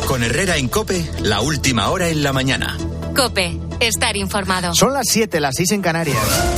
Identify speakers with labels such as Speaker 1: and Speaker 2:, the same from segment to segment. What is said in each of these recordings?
Speaker 1: Con Herrera en COPE, la última hora en la mañana.
Speaker 2: COPE, estar informado.
Speaker 3: Son las 7, las 6 en Canarias.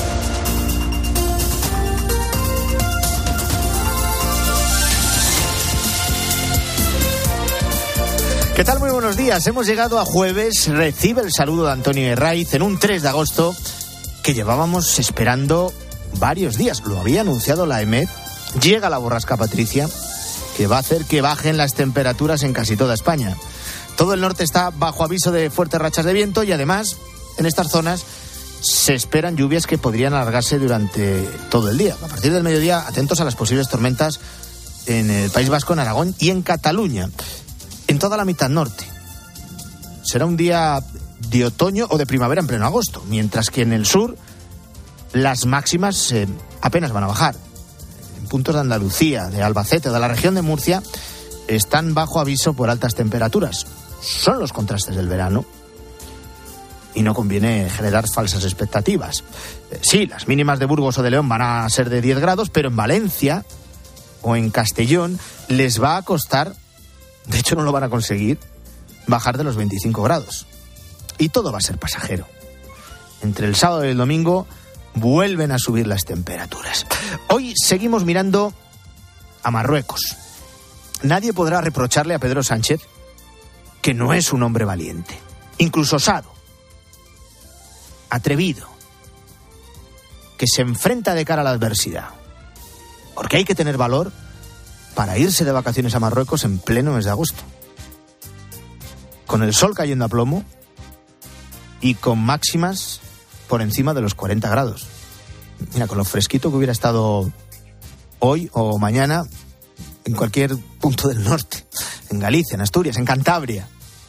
Speaker 3: ¿Qué tal? Muy buenos días. Hemos llegado a jueves. Recibe el saludo de Antonio Herraiz en un 3 de agosto que llevábamos esperando varios días. Lo había anunciado la EMET. Llega la borrasca Patricia, que va a hacer que bajen las temperaturas en casi toda España. Todo el norte está bajo aviso de fuertes rachas de viento y además en estas zonas se esperan lluvias que podrían alargarse durante todo el día. A partir del mediodía, atentos a las posibles tormentas en el País Vasco, en Aragón y en Cataluña. En toda la mitad norte. Será un día de otoño o de primavera en pleno agosto, mientras que en el sur las máximas apenas van a bajar. En puntos de Andalucía, de Albacete o de la región de Murcia están bajo aviso por altas temperaturas. Son los contrastes del verano y no conviene generar falsas expectativas. Sí, las mínimas de Burgos o de León van a ser de 10 grados, pero en Valencia o en Castellón les va a costar, de hecho no lo van a conseguir, bajar de los 25 grados. Y todo va a ser pasajero. Entre el sábado y el domingo vuelven a subir las temperaturas. Hoy seguimos mirando a Marruecos. Nadie podrá reprocharle a Pedro Sánchez que no es un hombre valiente, incluso osado, atrevido, que se enfrenta de cara a la adversidad. Porque hay que tener valor para irse de vacaciones a Marruecos en pleno mes de agosto, con el sol cayendo a plomo y con máximas por encima de los 40 grados. Mira, con lo fresquito que hubiera estado hoy o mañana en cualquier punto del norte, en Galicia, en Asturias, en Cantabria.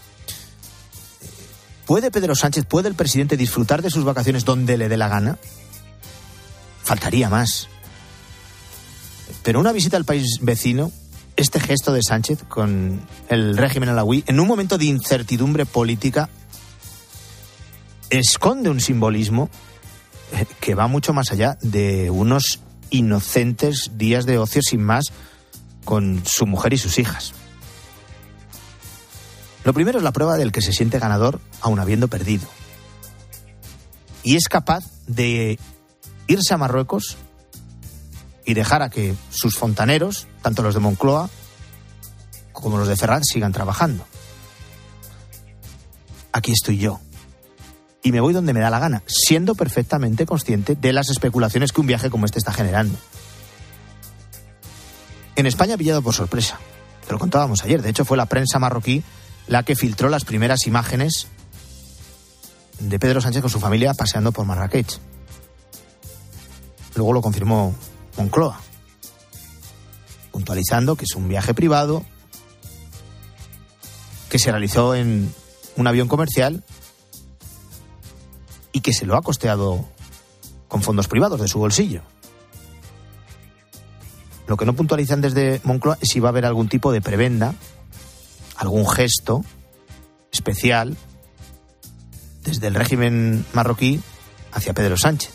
Speaker 3: ¿Puede Pedro Sánchez, puede el presidente disfrutar de sus vacaciones donde le dé la gana? Faltaría más. Pero una visita al país vecino, este gesto de Sánchez con el régimen alauí, en un momento de incertidumbre política, esconde un simbolismo que va mucho más allá de unos inocentes días de ocio sin más con su mujer y sus hijas. Lo primero es la prueba del que se siente ganador aun habiendo perdido. Y es capaz de irse a Marruecos y dejar a que sus fontaneros, tanto los de Moncloa como los de Ferraz, sigan trabajando. Aquí estoy yo. Y me voy donde me da la gana, siendo perfectamente consciente de las especulaciones que un viaje como este está generando. En España ha pillado por sorpresa. Te lo contábamos ayer. De hecho, fue la prensa marroquí la que filtró las primeras imágenes de Pedro Sánchez con su familia paseando por Marrakech. Luego lo confirmó Moncloa, puntualizando que es un viaje privado que se realizó en un avión comercial y que se lo ha costeado con fondos privados de su bolsillo. Lo que no puntualizan desde Moncloa es si va a haber algún tipo de prebenda, algún gesto especial desde el régimen marroquí hacia Pedro Sánchez.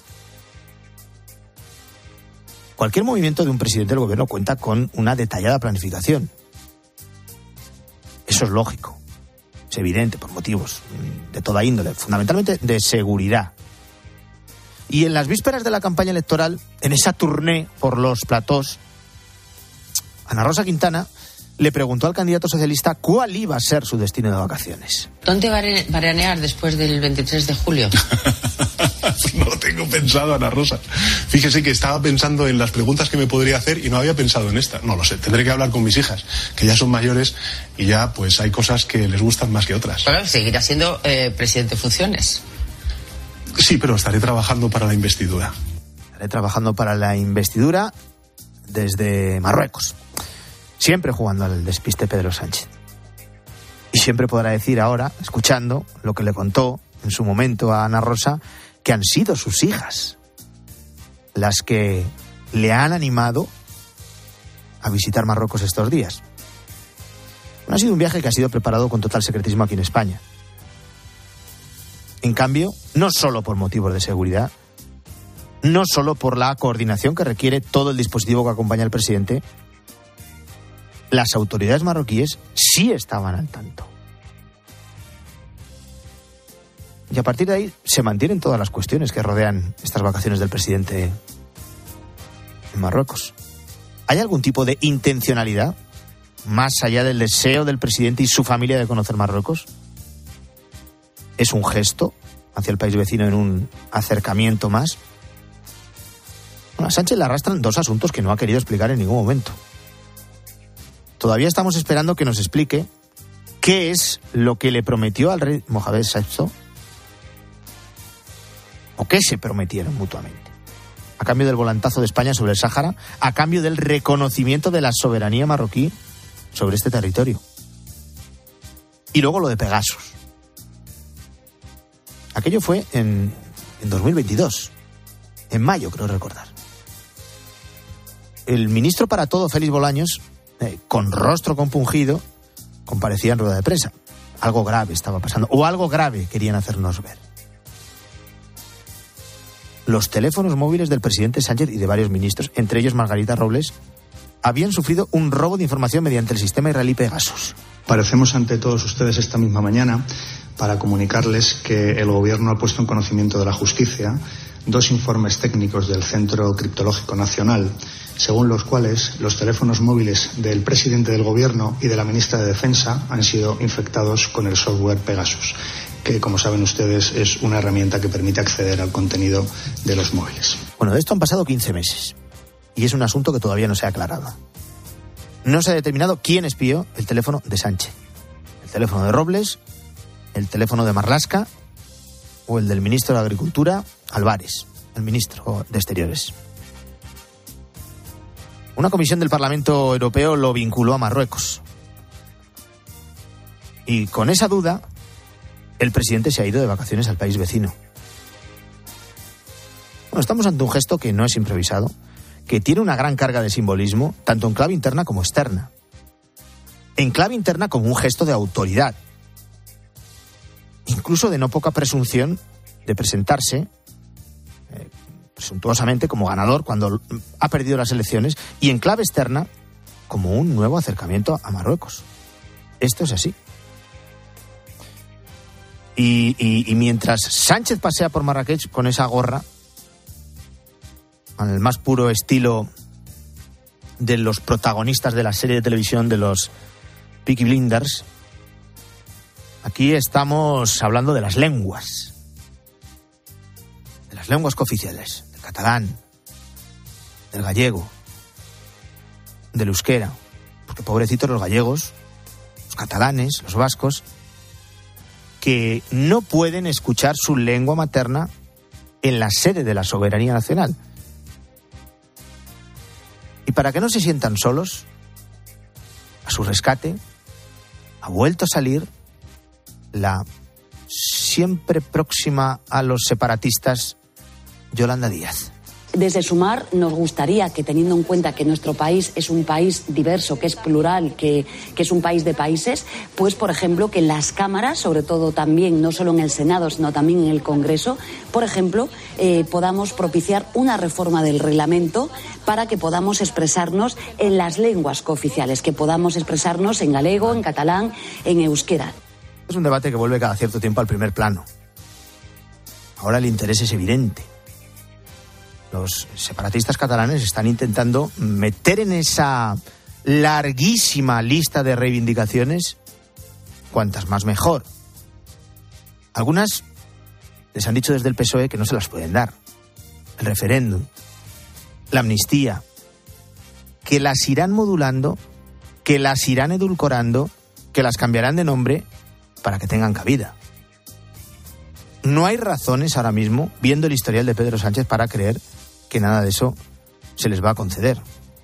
Speaker 3: Cualquier movimiento de un presidente del gobierno cuenta con una detallada planificación. Eso es lógico, es evidente por motivos de toda índole, fundamentalmente de seguridad. Y en las vísperas de la campaña electoral, en esa tournée por los platós, Ana Rosa Quintana le preguntó al candidato socialista cuál iba a ser su destino de vacaciones.
Speaker 4: ¿Dónde veranear después del 23 de julio?
Speaker 5: No lo tengo pensado, Ana Rosa. Fíjese que estaba pensando en las preguntas que me podría hacer y no había pensado en esta. No lo sé, tendré que hablar con mis hijas, que ya son mayores y ya pues hay cosas que les gustan más que otras.
Speaker 4: Bueno, seguirá siendo presidente en funciones.
Speaker 5: Sí, pero estaré trabajando para la investidura.
Speaker 3: Estaré trabajando para la investidura desde Marruecos. Siempre jugando al despiste Pedro Sánchez. Y siempre podrá decir ahora, escuchando lo que le contó en su momento a Ana Rosa, que han sido sus hijas las que le han animado a visitar Marruecos estos días. No ha sido un viaje que ha sido preparado con total secretismo aquí en España. En cambio, no solo por motivos de seguridad, no solo por la coordinación que requiere todo el dispositivo que acompaña al presidente, las autoridades marroquíes sí estaban al tanto. Y a partir de ahí se mantienen todas las cuestiones que rodean estas vacaciones del presidente en Marruecos. ¿Hay algún tipo de intencionalidad más allá del deseo del presidente y su familia de conocer Marruecos? ¿Es un gesto hacia el país vecino en un acercamiento más? Bueno, a Sánchez le arrastran dos asuntos que no ha querido explicar en ningún momento. Todavía estamos esperando que nos explique qué es lo que le prometió al rey Mohamed VI o qué se prometieron mutuamente. A cambio del volantazo de España sobre el Sáhara, a cambio del reconocimiento de la soberanía marroquí sobre este territorio. Y luego lo de Pegasus. Aquello fue en 2022, en mayo creo recordar. El ministro para todo, Félix Bolaños, con rostro compungido, comparecía en rueda de prensa. Algo grave estaba pasando, o algo grave querían hacernos ver. Los teléfonos móviles del presidente Sánchez y de varios ministros, entre ellos Margarita Robles, habían sufrido un robo de información mediante el sistema israelí Pegasus.
Speaker 6: Comparecemos ante todos ustedes esta misma mañana para comunicarles que el Gobierno ha puesto en conocimiento de la justicia 2 informes técnicos del Centro Criptológico Nacional, según los cuales los teléfonos móviles del presidente del Gobierno y de la ministra de Defensa han sido infectados con el software Pegasus, que, como saben ustedes, es una herramienta que permite acceder al contenido de los móviles.
Speaker 3: Bueno, de esto han pasado 15 meses y es un asunto que todavía no se ha aclarado. No se ha determinado quién espió el teléfono de Sánchez, el teléfono de Robles, el teléfono de Marlaska o el del ministro de Agricultura, Álvarez, el ministro de Exteriores. Una comisión del Parlamento Europeo lo vinculó a Marruecos. Y con esa duda, el presidente se ha ido de vacaciones al país vecino. Bueno, estamos ante un gesto que no es improvisado, que tiene una gran carga de simbolismo, tanto en clave interna como externa. En clave interna como un gesto de autoridad, incluso de no poca presunción de presentarse presuntuosamente como ganador cuando ha perdido las elecciones, y en clave externa como un nuevo acercamiento a Marruecos. Esto es así. Y mientras Sánchez pasea por Marrakech con esa gorra, al más puro estilo de los protagonistas de la serie de televisión de los Peaky Blinders, aquí estamos hablando de las lenguas cooficiales, del catalán, del gallego, del euskera, porque pobrecitos los gallegos, los catalanes, los vascos, que no pueden escuchar su lengua materna en la sede de la soberanía nacional. Y para que no se sientan solos, a su rescate ha vuelto a salir la siempre próxima a los separatistas Yolanda Díaz.
Speaker 7: Desde Sumar nos gustaría que, teniendo en cuenta que nuestro país es un país diverso, que es plural, que es un país de países, pues, por ejemplo, que en las cámaras, sobre todo también, no solo en el Senado, sino también en el Congreso, por ejemplo, podamos propiciar una reforma del reglamento para que podamos expresarnos en las lenguas cooficiales, que podamos expresarnos en galego, en catalán, en euskera.
Speaker 3: Es un debate que vuelve cada cierto tiempo al primer plano. Ahora el interés es evidente. Los separatistas catalanes están intentando meter en esa larguísima lista de reivindicaciones cuantas más mejor. Algunas les han dicho desde el PSOE que no se las pueden dar. El referéndum, la amnistía, que las irán modulando, que las irán edulcorando, que las cambiarán de nombre para que tengan cabida. No hay razones ahora mismo, viendo el historial de Pedro Sánchez, para creer que nada de eso se les va a conceder.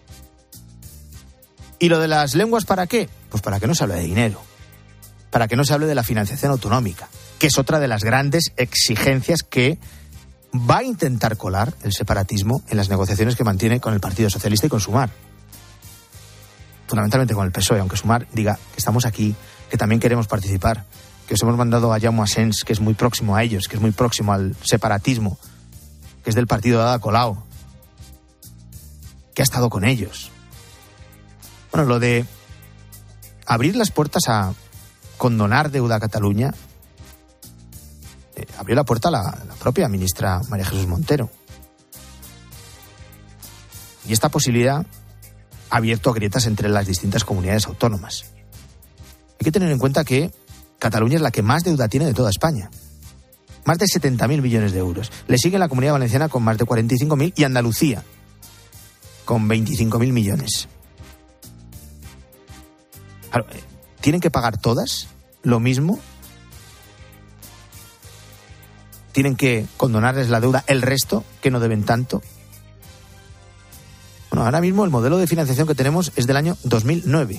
Speaker 3: ¿Y lo de las lenguas para qué? Pues para que no se hable de dinero, para que no se hable de la financiación autonómica, que es otra de las grandes exigencias que va a intentar colar el separatismo en las negociaciones que mantiene con el Partido Socialista y con Sumar. Fundamentalmente con el PSOE, aunque Sumar diga que estamos aquí, que también queremos participar, que os hemos mandado a Jaume Asens, que es muy próximo a ellos, que es muy próximo al separatismo, que es del partido de Ada Colau, que ha estado con ellos. Bueno, lo de abrir las puertas a condonar deuda a Cataluña, abrió la puerta la propia ministra María Jesús Montero. Y esta posibilidad ha abierto grietas entre las distintas comunidades autónomas. Hay que tener en cuenta que Cataluña es la que más deuda tiene de toda España. Más de 70.000 millones de euros. Le sigue la Comunidad Valenciana con más de 45.000 y Andalucía con 25.000 millones. Claro, ¿tienen que pagar todas lo mismo? ¿Tienen que condonarles la deuda el resto, que no deben tanto? Bueno, ahora mismo el modelo de financiación que tenemos es del año 2009.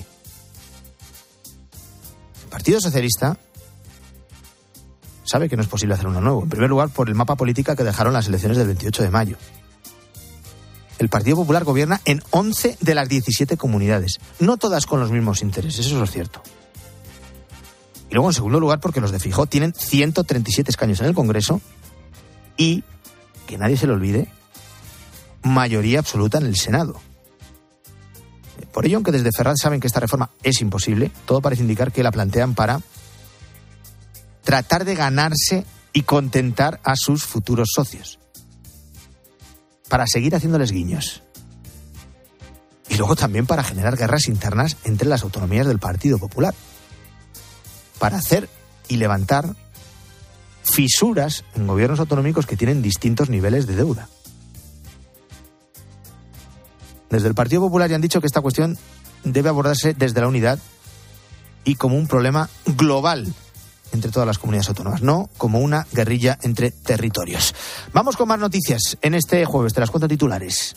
Speaker 3: El Partido Socialista sabe que no es posible hacer uno nuevo. En primer lugar, por el mapa político que dejaron las elecciones del 28 de mayo. El Partido Popular gobierna en 11 de las 17 comunidades. No todas con los mismos intereses, eso es lo cierto. Y luego, en segundo lugar, porque los de Feijóo tienen 137 escaños en el Congreso y, que nadie se lo olvide, mayoría absoluta en el Senado. Por ello, aunque desde Ferraz saben que esta reforma es imposible, todo parece indicar que la plantean para tratar de ganarse y contentar a sus futuros socios, para seguir haciéndoles guiños. Y luego también para generar guerras internas entre las autonomías del Partido Popular, para hacer y levantar fisuras en gobiernos autonómicos que tienen distintos niveles de deuda. Desde el Partido Popular ya han dicho que esta cuestión debe abordarse desde la unidad y como un problema global entre todas las comunidades autónomas, no como una guerrilla entre territorios. Vamos con más noticias en este jueves, te las cuento titulares.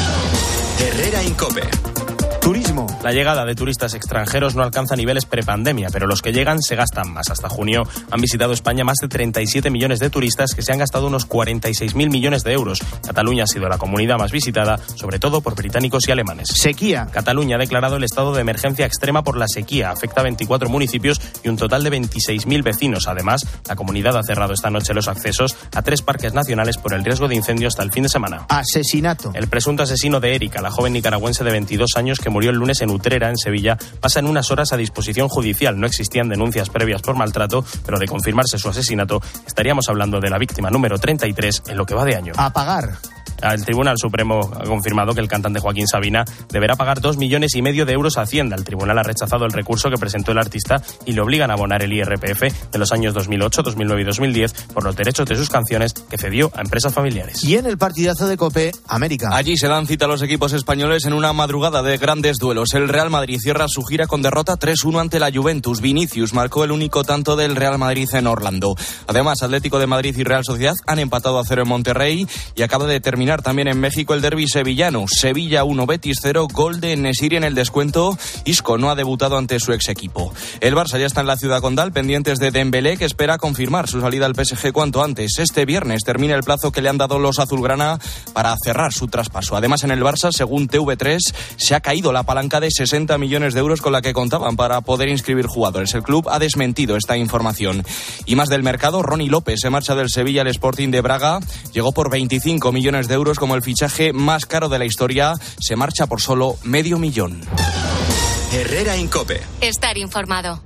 Speaker 1: Herrera Incope.
Speaker 3: Turismo.
Speaker 8: La llegada de turistas extranjeros no alcanza niveles prepandemia, pero los que llegan se gastan más. Hasta junio han visitado España más de 37 millones de turistas que se han gastado unos 46.000 millones de euros. Cataluña ha sido la comunidad más visitada, sobre todo por británicos y alemanes.
Speaker 3: Sequía.
Speaker 8: Cataluña ha declarado el estado de emergencia extrema por la sequía. Afecta a 24 municipios y un total de 26.000 vecinos. Además, la comunidad ha cerrado esta noche los accesos a 3 parques nacionales por el riesgo de incendio hasta el fin de semana.
Speaker 3: Asesinato.
Speaker 8: El presunto asesino de Erika, la joven nicaragüense de 22 años que murió el lunes en Utrera, en Sevilla, pasa en unas horas a disposición judicial. No existían denuncias previas por maltrato, pero de confirmarse su asesinato, estaríamos hablando de la víctima número 33 en lo que va de año.
Speaker 3: A pagar.
Speaker 8: El Tribunal Supremo ha confirmado que el cantante Joaquín Sabina deberá pagar 2,5 millones de euros a Hacienda. El tribunal ha rechazado el recurso que presentó el artista y le obligan a abonar el IRPF de los años 2008, 2009 y 2010 por los derechos de sus canciones que cedió a empresas familiares.
Speaker 3: Y en el partidazo de COPE, América.
Speaker 9: Allí se dan cita a los equipos españoles en una madrugada de grandes duelos. El Real Madrid cierra su gira con derrota 3-1 ante la Juventus. Vinicius marcó el único tanto del Real Madrid en Orlando. Además, Atlético de Madrid y Real Sociedad han empatado a 0 en Monterrey y acaba de terminar también en México el derbi sevillano. Sevilla 1, Betis 0, gol de Nesiri en el descuento. Isco no ha debutado ante su ex equipo. El Barça ya está en la ciudad condal, pendientes de Dembélé, que espera confirmar su salida al PSG cuanto antes. Este viernes termina el plazo que le han dado los azulgrana para cerrar su traspaso. Además, en el Barça, según TV3, se ha caído la palanca de 60 millones de euros con la que contaban para poder inscribir jugadores. El club ha desmentido esta información. Y más del mercado, Ronnie López se marcha del Sevilla al Sporting de Braga. Llegó por 25 millones de euros como el fichaje más caro de la historia. Se marcha por solo $500,000.
Speaker 1: Herrera Incope.
Speaker 2: Estar informado.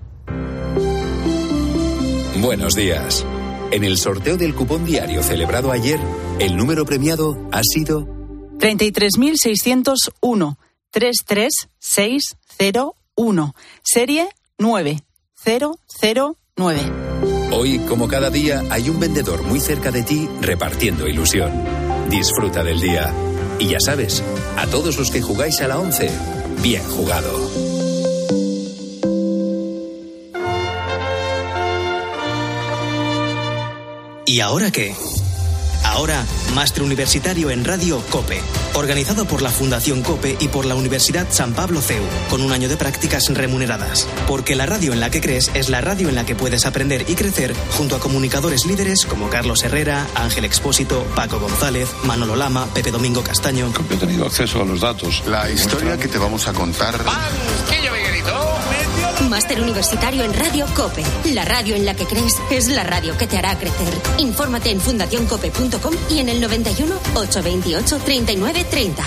Speaker 10: Buenos días. En el sorteo del cupón diario celebrado ayer, el número premiado ha sido
Speaker 11: 33.601 33601. Serie 9009.
Speaker 10: Hoy, como cada día, hay un vendedor muy cerca de ti repartiendo ilusión. Disfruta del día. Y ya sabes, a todos los que jugáis a la 11, bien jugado.
Speaker 12: ¿Y ahora qué? Ahora, Máster Universitario en Radio COPE, organizado por la Fundación COPE y por la Universidad San Pablo CEU, con un año de prácticas remuneradas. Porque la radio en la que crees es la radio en la que puedes aprender y crecer junto a comunicadores líderes como Carlos Herrera, Ángel Expósito, Paco González, Manolo Lama, Pepe Domingo Castaño.
Speaker 13: Yo he tenido acceso a los datos.
Speaker 14: La historia que te vamos a contar.
Speaker 15: ¡Banquillo, Miguelito!
Speaker 16: Máster Universitario en Radio COPE. La radio en la que crees es la radio que te hará crecer. Infórmate en fundacioncope.com y en el 91 828 3930.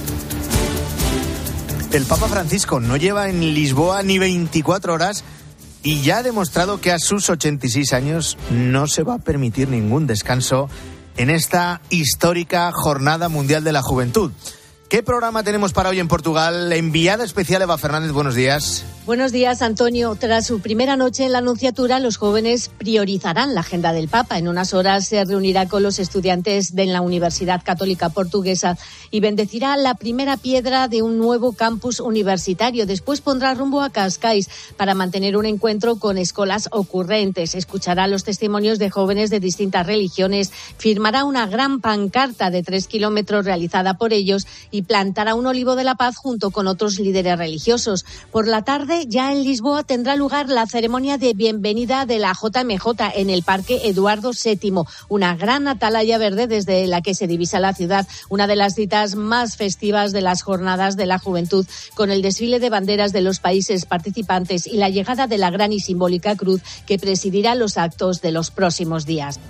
Speaker 3: El Papa Francisco no lleva en Lisboa ni 24 horas y ya ha demostrado que a sus 86 años no se va a permitir ningún descanso en esta histórica Jornada Mundial de la Juventud. ¿Qué programa tenemos para hoy en Portugal? Enviada especial Eva Fernández, buenos días.
Speaker 15: Buenos días, Antonio. Tras su primera noche en la Anunciatura, los jóvenes priorizarán la agenda del Papa. En unas horas se reunirá con los estudiantes de la Universidad Católica Portuguesa y bendecirá la primera piedra de un nuevo campus universitario. Después pondrá rumbo a Cascais para mantener un encuentro con escolas ocurrentes. Escuchará los testimonios de jóvenes de distintas religiones, firmará una gran pancarta de 3 kilómetros realizada por ellos y plantará un olivo de la paz junto con otros líderes religiosos. Por la tarde, ya en Lisboa, tendrá lugar la ceremonia de bienvenida de la JMJ en el Parque Eduardo VII, una gran atalaya verde desde la que se divisa la ciudad, una de las citas más festivas de las Jornadas de la Juventud, con el desfile de banderas de los países participantes y la llegada de la gran y simbólica cruz que presidirá los actos de los próximos días.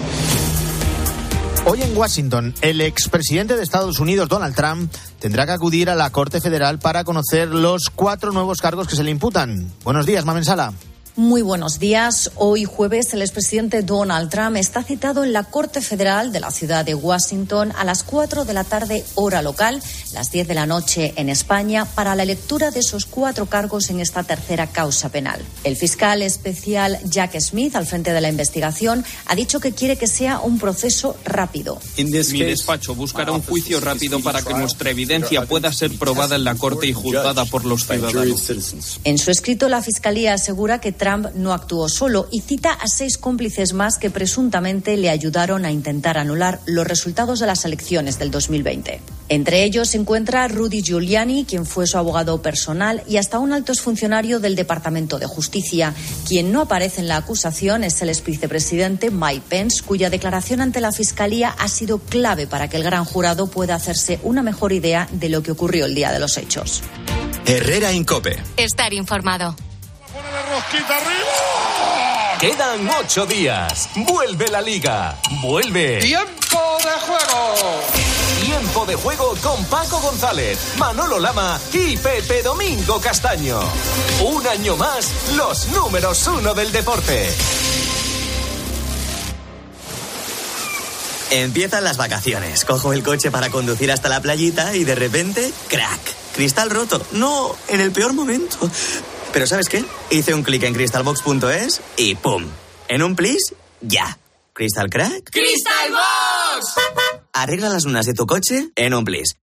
Speaker 3: Hoy en Washington, el expresidente de Estados Unidos, Donald Trump, tendrá que acudir a la Corte Federal para conocer los 4 nuevos cargos que se le imputan. Buenos días, Mamen Sala.
Speaker 17: Muy buenos días. Hoy jueves el expresidente Donald Trump está citado en la Corte Federal de la ciudad de Washington a las 4 de la tarde hora local, las 10 de la noche en España, para la lectura de esos 4 cargos en esta tercera causa penal. El fiscal especial Jack Smith, al frente de la investigación, ha dicho que quiere que sea un proceso rápido.
Speaker 18: Mi despacho buscará un juicio rápido para que nuestra evidencia pueda ser probada en la Corte y juzgada por los ciudadanos.
Speaker 17: En su escrito, la Fiscalía asegura que Trump no actuó solo y cita a 6 cómplices más que presuntamente le ayudaron a intentar anular los resultados de las elecciones del 2020. Entre ellos se encuentra Rudy Giuliani, quien fue su abogado personal, y hasta un alto exfuncionario del Departamento de Justicia. Quien no aparece en la acusación es el exvicepresidente Mike Pence, cuya declaración ante la Fiscalía ha sido clave para que el gran jurado pueda hacerse una mejor idea de lo que ocurrió el día de los hechos.
Speaker 1: Herrera en COPE.
Speaker 2: Estar informado.
Speaker 19: Quedan 8 días. Vuelve la Liga. Vuelve.
Speaker 20: ¡Tiempo de juego!
Speaker 19: Tiempo de juego con Paco González, Manolo Lama y Pepe Domingo Castaño. Un año más, los números 1 del deporte.
Speaker 21: Empiezan las vacaciones. Cojo el coche para conducir hasta la playita y de repente, ¡crack! Cristal roto. No, en el peor momento. Pero ¿sabes qué? Hice un clic en crystalbox.es y ¡pum! En un plis, ya. ¿Crystal Crack?
Speaker 20: ¡Crystal Box!
Speaker 21: Arregla las lunas de tu coche en un plis.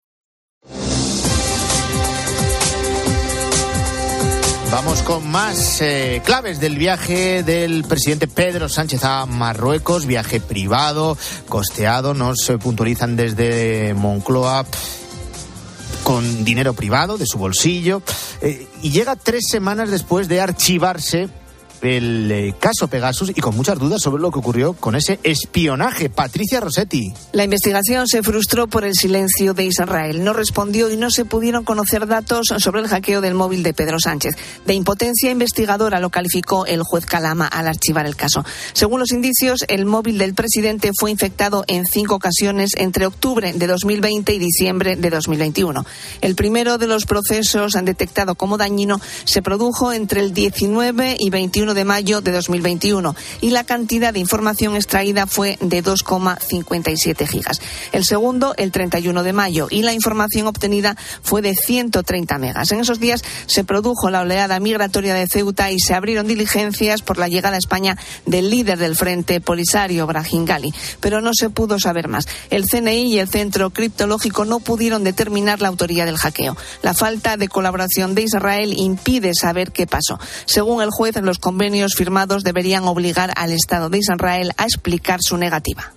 Speaker 3: Vamos con más claves del viaje del presidente Pedro Sánchez a Marruecos. Viaje privado, costeado, nos puntualizan desde Moncloa, con dinero privado de su bolsillo, y llega 3 semanas después de archivarse el caso Pegasus y con muchas dudas sobre lo que ocurrió con ese espionaje. Patricia Rossetti.
Speaker 22: La investigación se frustró por el silencio de Israel. No respondió y no se pudieron conocer datos sobre el hackeo del móvil de Pedro Sánchez. De impotencia investigadora lo calificó el juez Calama al archivar el caso. Según los indicios, el móvil del presidente fue infectado en 5 ocasiones entre octubre de 2020 y diciembre de 2021. El primero de los procesos detectado como dañino se produjo entre el 19 y 21 de mayo de 2021 y la cantidad de información extraída fue de 2,57 gigas. El segundo, el 31 de mayo, y la información obtenida fue de 130 megas. En esos días se produjo la oleada migratoria de Ceuta y se abrieron diligencias por la llegada a España del líder del Frente Polisario, Brahim Ghali, pero no se pudo saber más. El CNI y el Centro Criptológico no pudieron determinar la autoría del hackeo. La falta de colaboración de Israel impide saber qué pasó. Según el juez, los convenios firmados deberían obligar al Estado de Israel a explicar su negativa.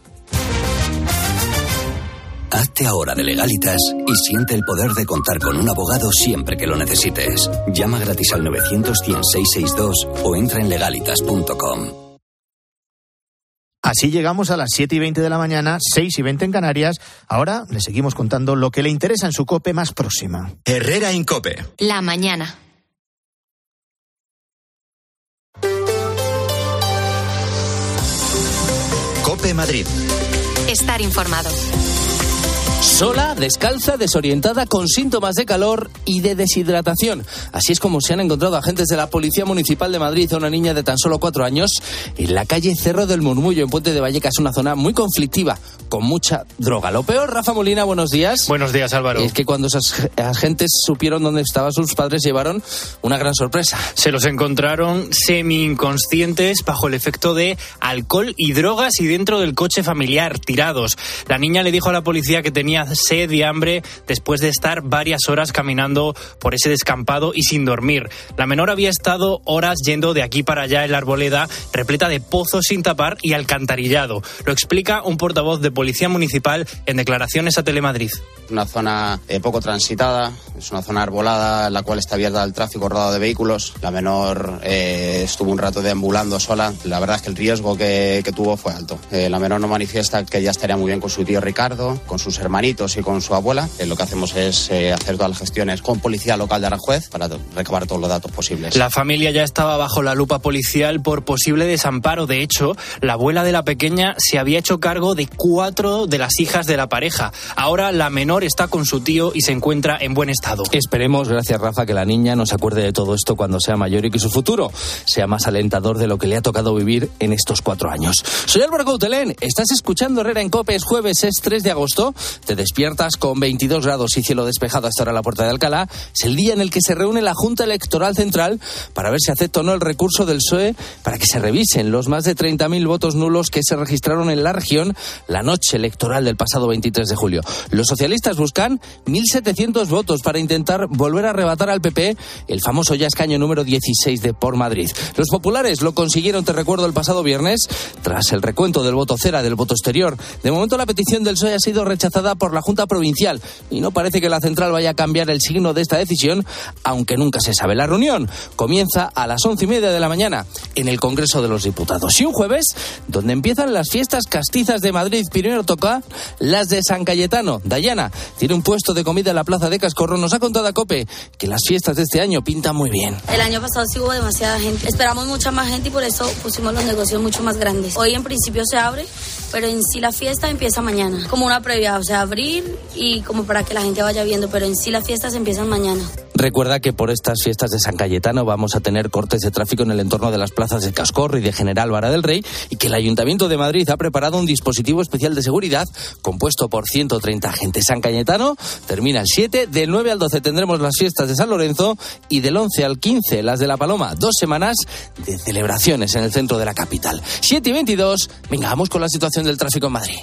Speaker 10: Hazte ahora de Legalitas y siente el poder de contar con un abogado siempre que lo necesites. Llama gratis al 900-100-662 o entra en legalitas.com.
Speaker 3: Así llegamos a las 7:20 de la mañana, 6:20 en Canarias. Ahora le seguimos contando lo que le interesa en su COPE más próxima.
Speaker 1: Herrera en COPE.
Speaker 2: La mañana.
Speaker 1: COPE Madrid.
Speaker 2: Estar informado.
Speaker 4: Sola, descalza, desorientada, con síntomas de calor y de deshidratación. Así es como se han encontrado agentes de la Policía Municipal de Madrid a una niña de tan solo 4 años en la calle Cerro del Murmullo, en Puente de Vallecas, una zona muy conflictiva, con mucha droga. Lo peor, Rafa Molina, buenos días.
Speaker 5: Buenos días, Álvaro.
Speaker 4: Es que cuando esos agentes supieron dónde estaban sus padres, llevaron una gran sorpresa.
Speaker 5: Se los encontraron semi-inconscientes bajo el efecto de alcohol y drogas y dentro del coche familiar, tirados. La niña le dijo a la policía que tenía sed y hambre después de estar varias horas caminando por ese descampado y sin dormir. La menor había estado horas yendo de aquí para allá en la arboleda, repleta de pozos sin tapar y alcantarillado. Lo explica un portavoz de Policía Municipal en declaraciones a Telemadrid.
Speaker 23: Una zona poco transitada, es una zona arbolada en la cual está abierta al tráfico rodado de vehículos. La menor estuvo un rato deambulando sola. La verdad es que el riesgo que tuvo fue alto. La menor nos manifiesta que ya estaría muy bien con su tío Ricardo, con sus hermanitos y con su abuela. Lo que hacemos es hacer todas las gestiones con policía local de Aranjuez para recabar todos los datos posibles.
Speaker 5: La familia ya estaba bajo la lupa policial por posible desamparo. De hecho, la abuela de la pequeña se había hecho cargo de 4 de las hijas de la pareja. Ahora la menor está con su tío y se encuentra en buen estado.
Speaker 4: Esperemos, gracias Rafa, que la niña no se acuerde de todo esto cuando sea mayor y que su futuro sea más alentador de lo que le ha tocado vivir en estos 4 años. Soy Álvaro Coutelén, estás escuchando Herrera en COPE, es jueves, es 3 de agosto, te despiertas con 22 grados y cielo despejado hasta ahora la Puerta de Alcalá. Es el día en el que se reúne la Junta Electoral Central para ver si acepta o no el recurso del PSOE para que se revisen los más de 30.000 votos nulos que se registraron en la región la noche electoral del pasado 23 de julio. Los socialistas buscan 1.700 votos para intentar volver a arrebatar al PP el famoso ya escaño número 16 de por Madrid. Los populares lo consiguieron, te recuerdo, el pasado viernes, tras el recuento del voto cera, del voto exterior. De momento la petición del PSOE ha sido rechazada por la Junta Provincial y no parece que la central vaya a cambiar el signo de esta decisión, aunque nunca se sabe. La reunión comienza a las 11:30 de la mañana en el Congreso de los Diputados. Y un jueves donde empiezan las fiestas castizas de Madrid. Primero toca las de San Cayetano. Dayana tiene un puesto de comida en la Plaza de Cascorro. Nos ha contado a COPE que las fiestas de este año pintan muy bien.
Speaker 24: El año pasado sí hubo demasiada gente. Esperamos mucha más gente y por eso pusimos los negocios mucho más grandes. Hoy en principio se abre, pero en sí la fiesta empieza mañana. Como una previa, o sea, abrir y como para que la gente vaya viendo, pero en sí las fiestas empiezan mañana.
Speaker 4: Recuerda que por estas fiestas de San Cayetano vamos a tener cortes de tráfico en el entorno de las plazas de Cascorro y de General Vara del Rey y que el Ayuntamiento de Madrid ha preparado un dispositivo especial de seguridad compuesto por 130 agentes. San Cayetano termina el 7, del 9 al 12 tendremos las fiestas de San Lorenzo y del 11 al 15 las de La Paloma. 2 semanas de celebraciones en el centro de la capital. 7:22, venga, vamos con la situación del tráfico en Madrid.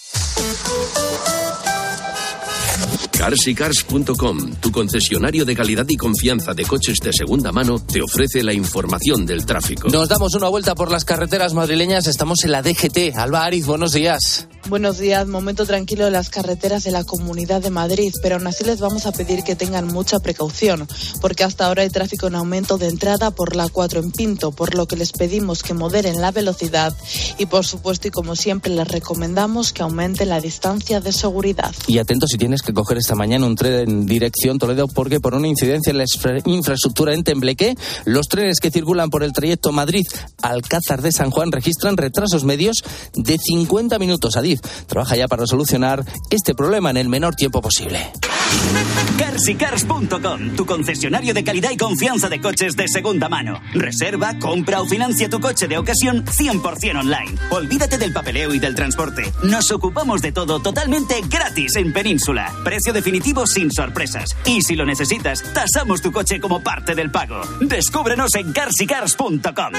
Speaker 25: Carsycars.com, tu concesionario de calidad y confianza de coches de segunda mano, te ofrece la información del tráfico.
Speaker 4: Nos damos una vuelta por las carreteras madrileñas, estamos en la DGT. Alba Ariz, buenos días.
Speaker 26: Buenos días, momento tranquilo en las carreteras de la Comunidad de Madrid, pero aún así les vamos a pedir que tengan mucha precaución, porque hasta ahora hay tráfico en aumento de entrada por la 4 en Pinto, por lo que les pedimos que moderen la velocidad y por supuesto y como siempre les recomendamos que aumenten la distancia de seguridad.
Speaker 4: Y atento si tienes que coger esta mañana un tren en dirección Toledo porque por una incidencia en la infraestructura en Tembleque, los trenes que circulan por el trayecto Madrid-Alcázar de San Juan registran retrasos medios de 50 minutos. Adif trabaja ya para solucionar este problema en el menor tiempo posible.
Speaker 27: Carsycars.com, tu concesionario de calidad y confianza de coches de segunda mano. Reserva, compra o financia tu coche de ocasión 100% online. Olvídate del papeleo y del transporte. Nos ocupamos de todo totalmente gratis en Península. Precio definitivo sin sorpresas. Y si lo necesitas, tasamos tu coche como parte del pago. Descúbrenos en Carsycars.com.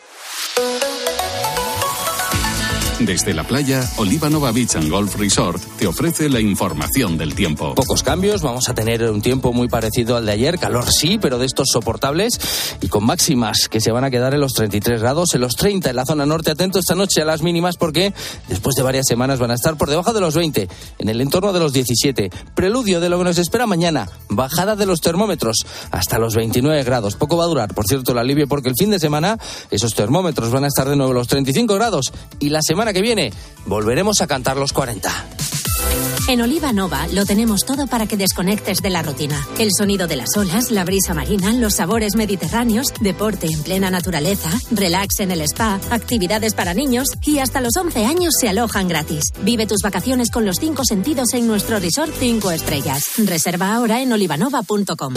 Speaker 13: Desde la playa, Oliva Nova Beach and Golf Resort te ofrece la información del tiempo.
Speaker 4: Pocos cambios, vamos a tener un tiempo muy parecido al de ayer, calor sí, pero de estos soportables y con máximas que se van a quedar en los 33 grados, en los 30 en la zona norte. Atento esta noche a las mínimas porque después de varias semanas van a estar por debajo de los 20, en el entorno de los 17. Preludio de lo que nos espera mañana, bajada de los termómetros hasta los 29 grados. Poco va a durar, por cierto, el alivio porque el fin de semana esos termómetros van a estar de nuevo los 35 grados y la semana que viene volveremos a cantar los 40.
Speaker 6: En Oliva Nova lo tenemos todo para que desconectes de la rutina. El sonido de las olas, la brisa marina, los sabores mediterráneos, deporte en plena naturaleza, relax en el spa, actividades para niños y hasta los 11 años se alojan gratis. Vive tus vacaciones con los 5 sentidos en nuestro resort 5 estrellas. Reserva ahora en olivanova.com.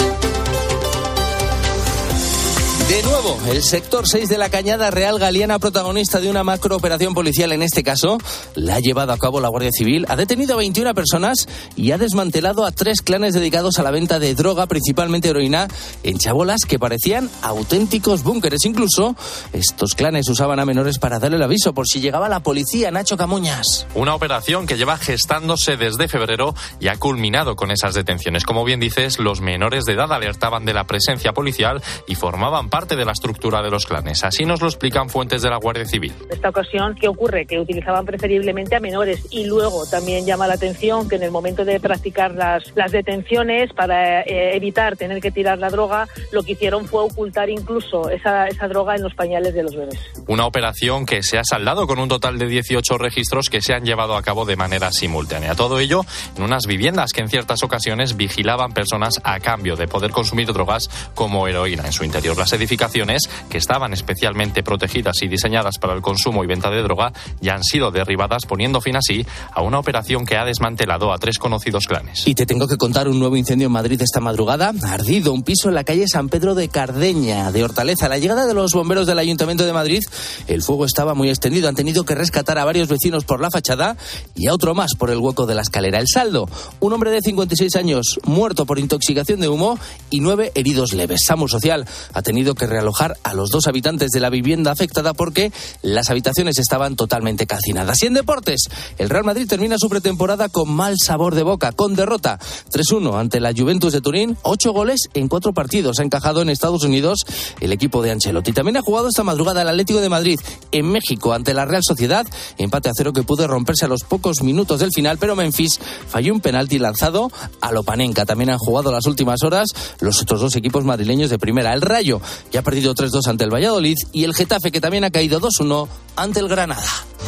Speaker 4: De nuevo, el sector 6 de la Cañada Real Galiana, protagonista de una macrooperación policial en este caso, la ha llevado a cabo la Guardia Civil, ha detenido a 21 personas y ha desmantelado a 3 clanes dedicados a la venta de droga, principalmente heroína, en chabolas que parecían auténticos búnkeres. Incluso, estos clanes usaban a menores para darle el aviso por si llegaba la policía. Nacho Camuñas.
Speaker 7: Una operación que lleva gestándose desde febrero y ha culminado con esas detenciones. Como bien dices, los menores de edad alertaban de la presencia policial y formaban parte de la estructura de los clanes. Así nos lo explican fuentes de la Guardia Civil.
Speaker 8: Esta ocasión, ¿qué ocurre? Que utilizaban preferiblemente a menores y luego también llama la atención que en el momento de practicar las detenciones para evitar tener que tirar la droga, lo que hicieron fue ocultar incluso esa droga en los pañales de los bebés.
Speaker 7: Una operación que se ha saldado con un total de 18 registros que se han llevado a cabo de manera simultánea. Todo ello en unas viviendas que en ciertas ocasiones vigilaban personas a cambio de poder consumir drogas como heroína en su interior. Las edificaciones, que estaban especialmente protegidas y diseñadas para el consumo y venta de droga, ya han sido derribadas, poniendo fin así a una operación que ha desmantelado a 3 conocidos clanes.
Speaker 4: Y te tengo que contar un nuevo incendio en Madrid esta madrugada. Ha ardido un piso en la calle San Pedro de Cardeña, de Hortaleza. A la llegada de los bomberos del Ayuntamiento de Madrid, el fuego estaba muy extendido. Han tenido que rescatar a varios vecinos por la fachada y a otro más por el hueco de la escalera. El saldo: un hombre de 56 años muerto por intoxicación de humo y 9 heridos leves. SAMUR Social ha tenido que realojar a los 2 habitantes de la vivienda afectada porque las habitaciones estaban totalmente calcinadas. Y en deportes, el Real Madrid termina su pretemporada con mal sabor de boca, con derrota 3-1 ante la Juventus de Turín. 8 goles en 4 partidos ha encajado en Estados Unidos el equipo de Ancelotti. También ha jugado esta madrugada el Atlético de Madrid en México ante la Real Sociedad, empate a 0 que pudo romperse a los pocos minutos del final, pero Memphis falló un penalti lanzado a Lopanenka. También han jugado las últimas horas los otros 2 equipos madrileños de primera. El Rayo ya ha perdido 3-2 ante el Valladolid y el Getafe, que también ha caído 2-1 ante el Granada.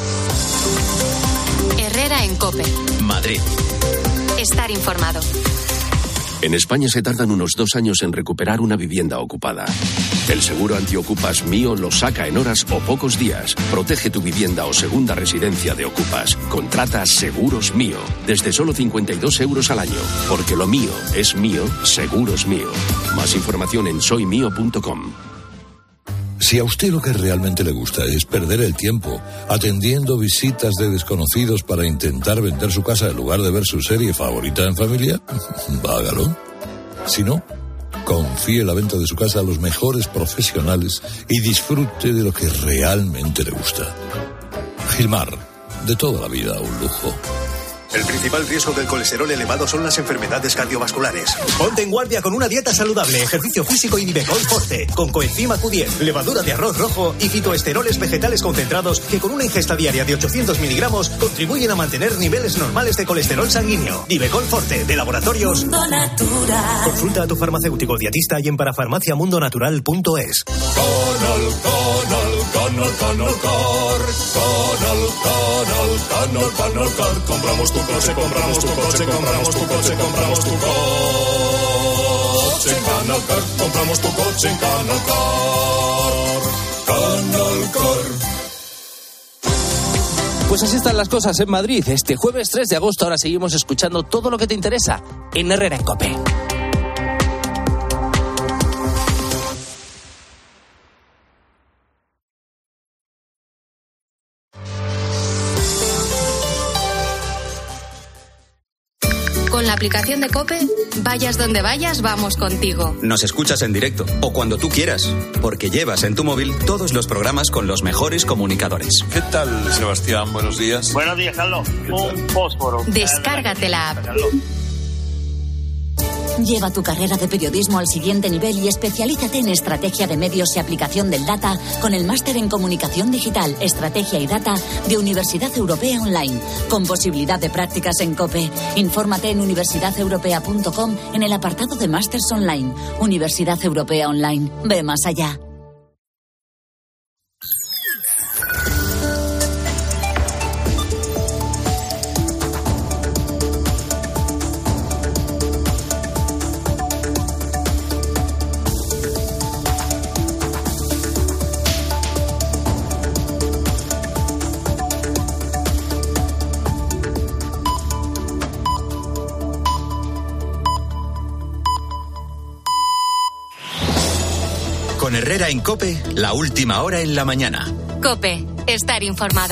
Speaker 2: Herrera en COPE.
Speaker 1: Madrid.
Speaker 2: Estar informado.
Speaker 25: En España se tardan unos 2 años en recuperar una vivienda ocupada. El seguro antiocupas Mío lo saca en horas o pocos días. Protege tu vivienda o segunda residencia de Ocupas. Contrata Seguros Mío desde solo 52 euros al año. Porque lo mío es mío, Seguros Mío. Más información en soymío.com.
Speaker 9: Si a usted lo que realmente le gusta es perder el tiempo atendiendo visitas de desconocidos para intentar vender su casa en lugar de ver su serie favorita en familia, hágalo. Si no, confíe la venta de su casa a los mejores profesionales y disfrute de lo que realmente le gusta. Gilmar, de toda la vida un lujo.
Speaker 11: El principal riesgo del colesterol elevado son las enfermedades cardiovasculares. Ponte en guardia con una dieta saludable, ejercicio físico y Nivecol Forte, con coenzima Q10, levadura de arroz rojo y fitoesteroles vegetales concentrados que con una ingesta diaria de 800 miligramos contribuyen a mantener niveles normales de colesterol sanguíneo. Nivecol Forte, de Laboratorios
Speaker 12: Mundo Natural.
Speaker 11: Consulta a tu farmacéutico dietista y en parafarmaciamundonatural.es.
Speaker 14: Canal, compramos tu coche, compramos tu coche, compramos tu coche, compramos tu coche en Canal Car, compramos tu coche en Canal Car, Canal Car.
Speaker 4: Pues así están las cosas en Madrid. Este jueves 3 de agosto ahora seguimos escuchando todo lo que te interesa en Herrera en COPE.
Speaker 2: Con la aplicación de COPE, vayas donde vayas, vamos contigo.
Speaker 21: Nos escuchas en directo o cuando tú quieras, porque llevas en tu móvil todos los programas con los mejores comunicadores.
Speaker 14: ¿Qué tal, Sebastián? Buenos días.
Speaker 28: Buenos días, Carlos. Un fósforo.
Speaker 2: Descárgate la app.
Speaker 17: Lleva tu carrera de periodismo al siguiente nivel y especialízate en estrategia de medios y aplicación del data con el máster en comunicación digital, estrategia y data de Universidad Europea Online, con posibilidad de prácticas en COPE. Infórmate en universidadeuropea.com en el apartado de másters online. Universidad Europea Online. Ve más allá.
Speaker 1: Con Herrera en COPE, la última hora en la mañana.
Speaker 2: COPE, estar informado.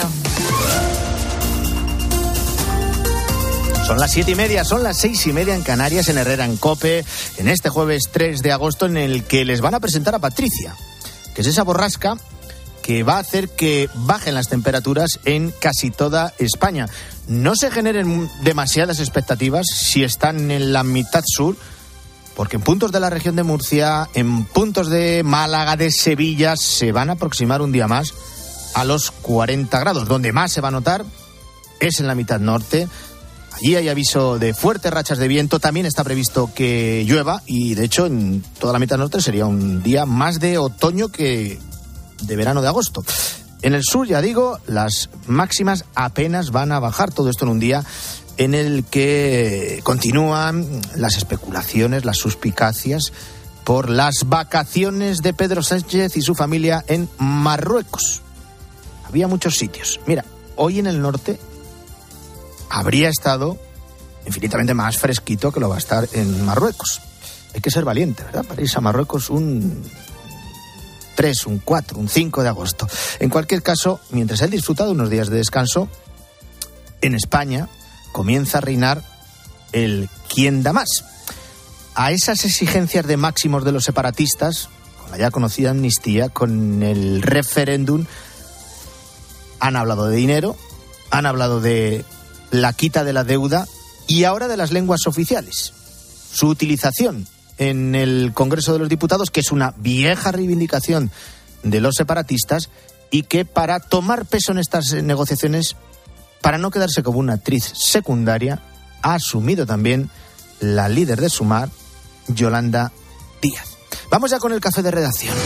Speaker 3: Son las 7:30, son las 6:30 en Canarias, en Herrera en COPE, en este jueves 3 de agosto, en el que les van a presentar a Patricia, que es esa borrasca que va a hacer que bajen las temperaturas en casi toda España. No se generen demasiadas expectativas si están en la mitad sur, porque en puntos de la región de Murcia, en puntos de Málaga, de Sevilla, se van a aproximar un día más a los 40 grados. Donde más se va a notar es en la mitad norte. Allí hay aviso de fuertes rachas de viento. También está previsto que llueva y, de hecho, en toda la mitad norte sería un día más de otoño que de verano de agosto. En el sur, ya digo, las máximas apenas van a bajar. Todo esto en un día en el que continúan las especulaciones, las suspicacias por las vacaciones de Pedro Sánchez y su familia en Marruecos. Había muchos sitios. Mira, hoy en el norte habría estado infinitamente más fresquito que lo va a estar en Marruecos. Hay que ser valiente, ¿verdad? Para irse a Marruecos un 3, un 4, un 5 de agosto. En cualquier caso, mientras él disfruta de unos días de descanso, en España comienza a reinar el quién da más. A esas exigencias de máximos de los separatistas, con la ya conocida amnistía, con el referéndum, han hablado de dinero, han hablado de la quita de la deuda y ahora de las lenguas oficiales. Su utilización en el Congreso de los Diputados, que es una vieja reivindicación de los separatistas y que, para tomar peso en estas negociaciones, para no quedarse como una actriz secundaria, ha asumido también la líder de Sumar, Yolanda Díaz. Vamos ya con el café de redacción.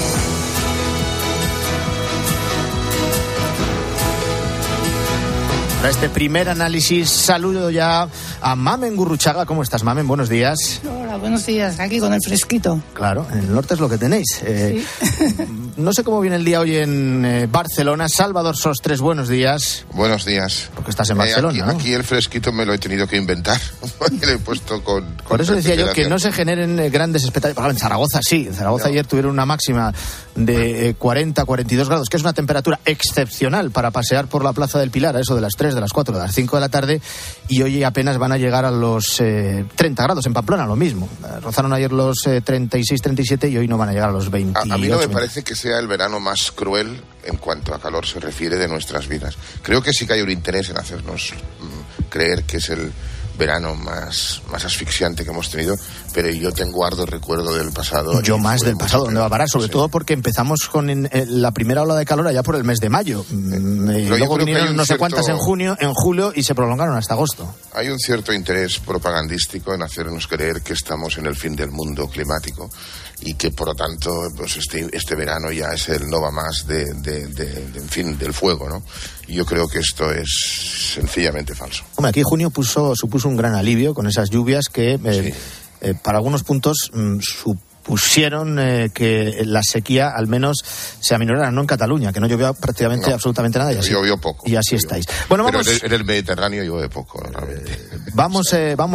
Speaker 3: Para este primer análisis saludo ya a Mamen Gurruchaga. ¿Cómo estás, Mamen? Buenos días.
Speaker 10: Hola, buenos días. Aquí con el fresquito.
Speaker 3: Claro, en el norte es lo que tenéis.
Speaker 10: Sí.
Speaker 3: No sé cómo viene el día hoy en Barcelona. Salvador Sostres, buenos días.
Speaker 12: Buenos días.
Speaker 3: Porque estás en Barcelona, ¿no?
Speaker 12: Aquí el fresquito me lo he tenido que inventar. Y lo he puesto con
Speaker 3: Por eso decía yo que no se generen grandes expectativas. Por ejemplo, en Zaragoza sí. En Zaragoza ayer tuvieron una máxima de 40, 42 grados, que es una temperatura excepcional para pasear por la Plaza del Pilar, a eso de las 3, de las 4, de las 5 de la tarde, y hoy apenas van a llegar a los 30 grados. En Pamplona lo mismo. Rozaron ayer los 36, 37 y hoy no van a llegar a los 28.
Speaker 12: A mí no me parece que sea el verano más cruel en cuanto a calor se refiere de nuestras vidas. Creo que sí que hay un interés en hacernos creer que es el verano más asfixiante que hemos tenido, pero yo tengo arduo recuerdo del pasado.
Speaker 3: Yo más del pasado, ¿dónde va a parar? Sobre todo porque empezamos con la primera ola de calor allá por el mes de mayo. Luego vinieron no sé cuántas en junio, en julio, y se prolongaron hasta agosto.
Speaker 12: Hay un cierto interés propagandístico en hacernos creer que estamos en el fin del mundo climático y que, por lo tanto, pues este verano ya es el no va más en fin, del fuego, ¿no? Y yo creo que esto es sencillamente falso.
Speaker 3: Hombre, aquí junio supuso un gran alivio con esas lluvias que para algunos puntos supusieron que la sequía al menos se aminorara, no en Cataluña, que no llovió prácticamente absolutamente nada.
Speaker 12: Llovió poco.
Speaker 3: Y así estáis. Bueno, vamos.
Speaker 12: Pero en el Mediterráneo llueve poco, realmente.
Speaker 3: Vamos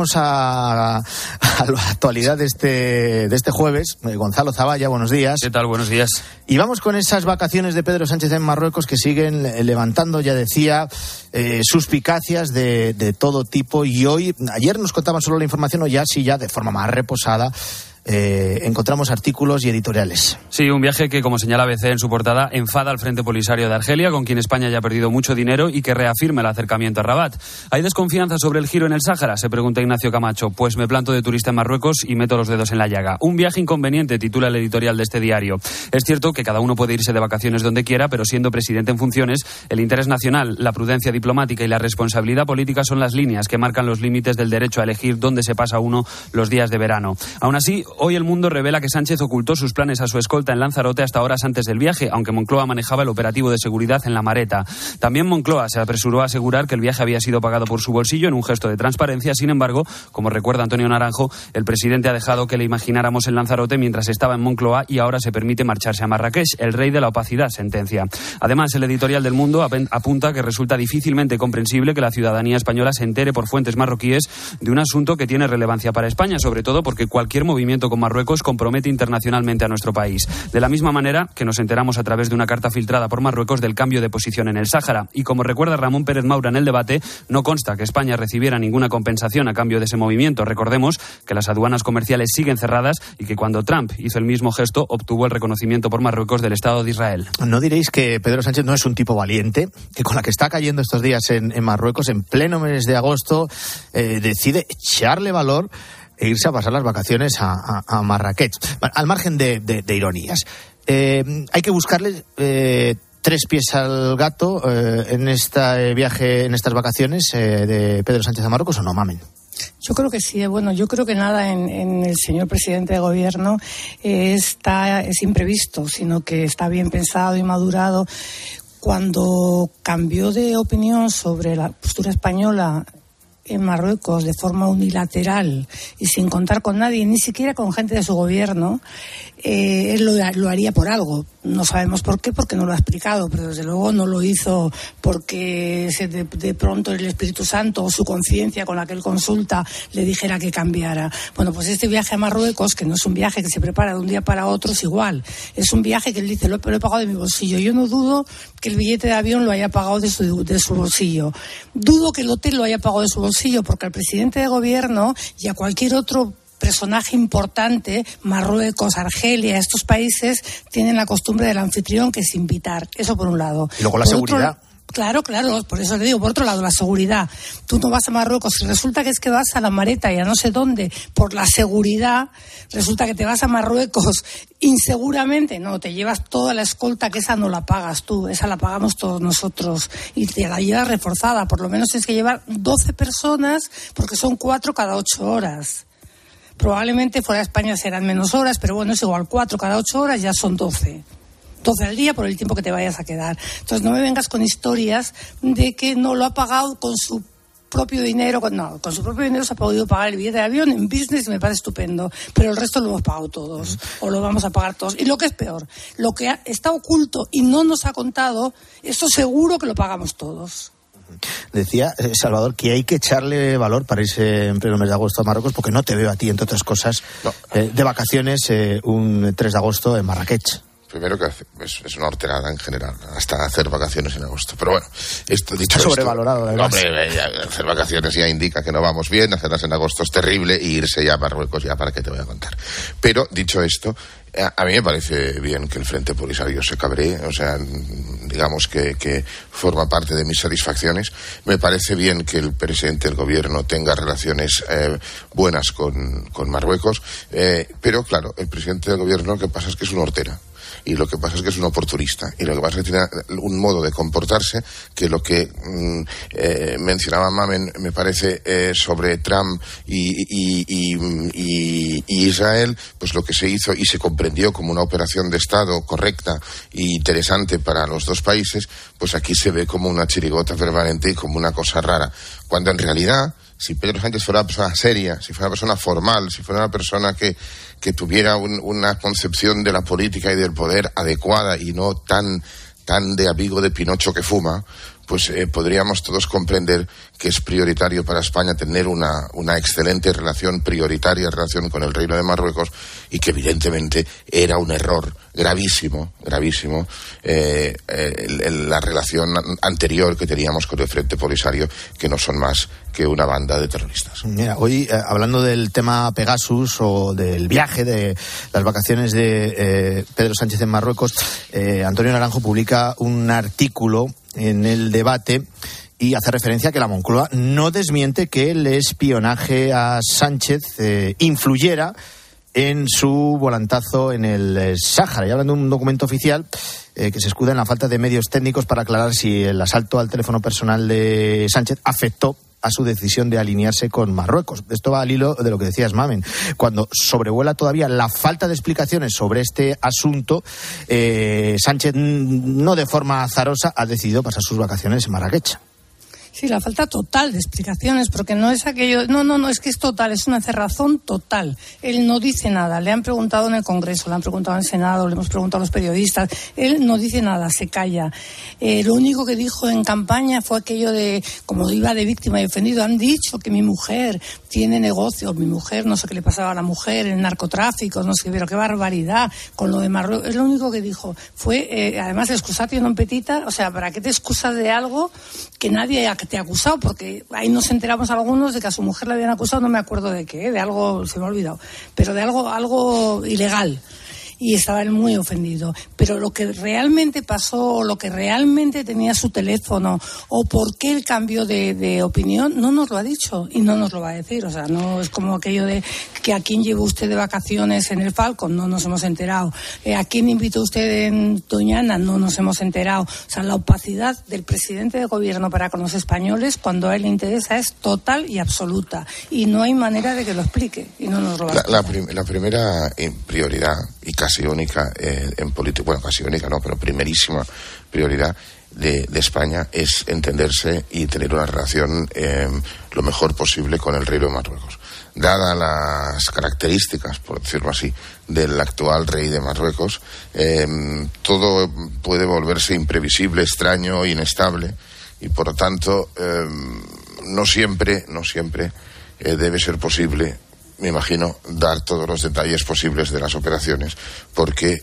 Speaker 3: a la actualidad de este jueves. Gonzalo Zavalla, buenos días.
Speaker 15: ¿Qué tal? Buenos días.
Speaker 3: Y vamos con esas vacaciones de Pedro Sánchez en Marruecos que siguen levantando, ya decía, suspicacias de todo tipo. Y ayer nos contaban solo la información, o ya de forma más reposada, encontramos artículos y editoriales.
Speaker 15: Sí, un viaje que, como señala ABC en su portada, enfada al Frente Polisario de Argelia, con quien España ya ha perdido mucho dinero, y que reafirma el acercamiento a Rabat. ¿Hay desconfianza sobre el giro en el Sáhara?, se pregunta Ignacio Camacho. Pues me planto de turista en Marruecos y meto los dedos en la llaga. Un viaje inconveniente, titula el editorial de este diario. Es cierto que cada uno puede irse de vacaciones donde quiera, pero siendo presidente en funciones, el interés nacional, la prudencia diplomática y la responsabilidad política son las líneas que marcan los límites del derecho a elegir dónde se pasa uno los días de verano. Aún así, hoy El Mundo revela que Sánchez ocultó sus planes a su escolta en Lanzarote hasta horas antes del viaje, aunque Moncloa manejaba el operativo de seguridad en La Mareta. También Moncloa se apresuró a asegurar que el viaje había sido pagado por su bolsillo en un gesto de transparencia. Sin embargo, como recuerda Antonio Naranjo, el presidente ha dejado que le imagináramos en Lanzarote mientras estaba en Moncloa y ahora se permite marcharse a Marrakech, el rey de la opacidad, sentencia. Además, el editorial del Mundo apunta que resulta difícilmente comprensible que la ciudadanía española se entere por fuentes marroquíes de un asunto que tiene relevancia para España, sobre todo porque cualquier movimiento enfrentamiento con Marruecos compromete internacionalmente a nuestro país. De la misma manera que nos enteramos a través de una carta filtrada por Marruecos del cambio de posición en el Sáhara. Y como recuerda Ramón Pérez Maura en el debate, no consta que España recibiera ninguna compensación a cambio de ese movimiento. Recordemos que las aduanas comerciales siguen cerradas y que cuando Trump hizo el mismo gesto obtuvo el reconocimiento por Marruecos del Estado de Israel.
Speaker 3: ¿No diréis que Pedro Sánchez no es un tipo valiente? Que con la que está cayendo estos días en Marruecos, en pleno mes de agosto, decide echarle valor e irse a pasar las vacaciones a Marrakech. Al margen de ironías. Hay que buscarle 3 pies al gato en este viaje, en estas vacaciones de Pedro Sánchez a Marruecos, ¿o no, Mamen?
Speaker 10: Yo creo que sí. Bueno, yo creo que nada en el señor presidente de gobierno es imprevisto, sino que está bien pensado y madurado. Cuando cambió de opinión sobre la postura española en Marruecos de forma unilateral y sin contar con nadie, ni siquiera con gente de su gobierno, él lo haría por algo. No sabemos por qué, porque no lo ha explicado, pero desde luego no lo hizo porque de pronto el Espíritu Santo o su conciencia con la que él consulta le dijera que cambiara. Bueno, pues este viaje a Marruecos, que no es un viaje que se prepara de un día para otro, es igual. Es un viaje que él dice, lo he pagado de mi bolsillo. Yo no dudo que el billete de avión lo haya pagado de su bolsillo. Dudo que el hotel lo haya pagado de su bolsillo, porque al presidente de gobierno y a cualquier otro personaje importante, Marruecos, Argelia, estos países tienen la costumbre del anfitrión, que es invitar. Eso por un lado.
Speaker 3: Y luego la seguridad.
Speaker 10: Claro, por eso le digo, por otro lado, la seguridad. Tú no vas a Marruecos y resulta que es que vas a La Mareta y a no sé dónde por la seguridad, resulta que te vas a Marruecos inseguramente, no, te llevas toda la escolta, que esa no la pagas tú, esa la pagamos todos nosotros y te la llevas reforzada, por lo menos tienes que llevar 12 personas porque son 4 cada 8 horas. Probablemente fuera de España serán menos horas, pero bueno, es igual, 4 cada 8 horas ya son 12 al día por el tiempo que te vayas a quedar. Entonces no me vengas con historias de que no lo ha pagado con su propio dinero. No, con su propio dinero se ha podido pagar el billete de avión en business y me parece estupendo, pero el resto lo hemos pagado todos, o lo vamos a pagar todos. Y lo que es peor, lo que está oculto y no nos ha contado, esto seguro que lo pagamos todos.
Speaker 3: Decía Salvador que hay que echarle valor para irse en pleno mes de agosto a Marruecos, porque no te veo a ti, entre otras cosas, de vacaciones un 3 de agosto en Marrakech.
Speaker 12: Primero que es una horterada en general, hasta hacer vacaciones en agosto. Pero bueno, esto dicho
Speaker 3: está sobrevalorado, además.
Speaker 12: Hombre, hacer vacaciones ya indica que no vamos bien, hacerlas en agosto es terrible, y irse ya a Marruecos, ya para qué te voy a contar. Pero dicho esto, a mí me parece bien que el Frente Polisario se cabree, o sea, digamos que forma parte de mis satisfacciones. Me parece bien que el presidente del gobierno tenga relaciones buenas con Marruecos, pero claro, el presidente del gobierno lo que pasa es que es una hortera. Y lo que pasa es que es un oportunista, y lo que pasa es que tiene un modo de comportarse que lo que mencionaba Mamen me parece sobre Trump y Israel, pues lo que se hizo y se comprendió como una operación de Estado correcta e interesante para los dos países, pues aquí se ve como una chirigota permanente y como una cosa rara, cuando en realidad, si Pedro Sánchez fuera una persona seria, si fuera una persona formal, si fuera una persona que tuviera una concepción de la política y del poder adecuada y no tan de amigo de Pinocho que fuma, pues podríamos todos comprender que es prioritario para España tener una excelente prioritaria relación con el Reino de Marruecos, y que evidentemente era un error gravísimo la relación anterior que teníamos con el Frente Polisario, que no son más que una banda de terroristas.
Speaker 3: Mira, hoy hablando del tema Pegasus o del viaje de las vacaciones de Pedro Sánchez en Marruecos, Antonio Naranjo publica un artículo en El Debate y hace referencia a que la Moncloa no desmiente que el espionaje a Sánchez influyera en su volantazo en el Sáhara. Y hablando de un documento oficial que se escuda en la falta de medios técnicos para aclarar si el asalto al teléfono personal de Sánchez afectó a su decisión de alinearse con Marruecos. Esto va al hilo de lo que decías, Mamen. Cuando sobrevuela todavía la falta de explicaciones sobre este asunto, Sánchez, no de forma azarosa, ha decidido pasar sus vacaciones en Marrakech.
Speaker 10: Sí, la falta total de explicaciones, porque no es aquello... No, es que es total, es una cerrazón total. Él no dice nada. Le han preguntado en el Congreso, le han preguntado en el Senado, le hemos preguntado a los periodistas. Él no dice nada, se calla. Lo único que dijo en campaña fue aquello de, como iba de víctima y ofendido, han dicho que mi mujer tiene negocios, mi mujer, no sé qué le pasaba a la mujer, el narcotráfico, no sé, pero qué barbaridad, con lo de Marruecos. Es lo único que dijo. Fue, además, excusatio non petita, o sea, ¿para qué te excusas de algo que nadie te ha acusado? Porque ahí nos enteramos algunos de que a su mujer le habían acusado, no me acuerdo de qué, de algo, se me ha olvidado, pero de algo ilegal. Y estaba él muy ofendido. Pero lo que realmente pasó, o lo que realmente tenía su teléfono, o por qué el cambio de opinión, no nos lo ha dicho y no nos lo va a decir. O sea, no es como aquello de que a quién llevó usted de vacaciones en el Falcon, no nos hemos enterado. A quién invitó usted en Doñana, no nos hemos enterado. O sea, la opacidad del presidente de gobierno para con los españoles, cuando a él le interesa, es total y absoluta. Y no hay manera de que lo explique. Y no nos lo va a explicar.
Speaker 12: La primera prioridad, y casi única en política, bueno, casi única no, pero primerísima prioridad de España es entenderse y tener una relación lo mejor posible con el Reino de Marruecos. Dadas las características, por decirlo así, del actual rey de Marruecos, todo puede volverse imprevisible, extraño, inestable, y por lo tanto no siempre debe ser posible, me imagino, dar todos los detalles posibles de las operaciones, porque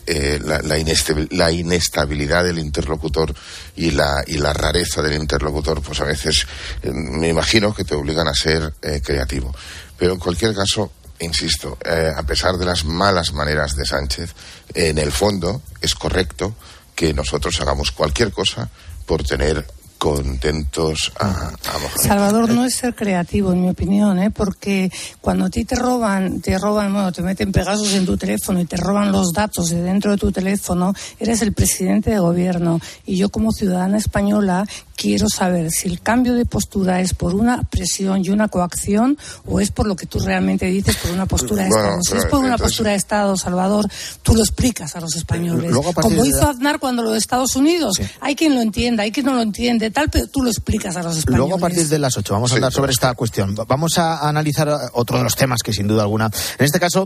Speaker 12: la inestabilidad del interlocutor y la rareza del interlocutor, pues a veces me imagino que te obligan a ser creativo. Pero en cualquier caso, insisto, a pesar de las malas maneras de Sánchez, en el fondo es correcto que nosotros hagamos cualquier cosa por tener contentos a Mohamed.
Speaker 10: Salvador, no es ser creativo, en mi opinión, porque cuando a ti te roban, bueno, te meten Pegasus en tu teléfono y te roban los datos de dentro de tu teléfono, eres el presidente de gobierno, y yo como ciudadana española quiero saber si el cambio de postura es por una presión y una coacción, o es por lo que tú realmente dices, por una postura de Estado. Si es por una postura de Estado, Salvador, tú lo explicas a los españoles. Como hizo Aznar cuando lo de Estados Unidos. Sí. Hay quien lo entienda, hay quien no lo entiende, tal, pero tú lo explicas a los españoles.
Speaker 3: Luego, a partir de las 8, vamos a hablar sobre esta cuestión. Vamos a analizar otro de los temas que, sin duda alguna, en este caso,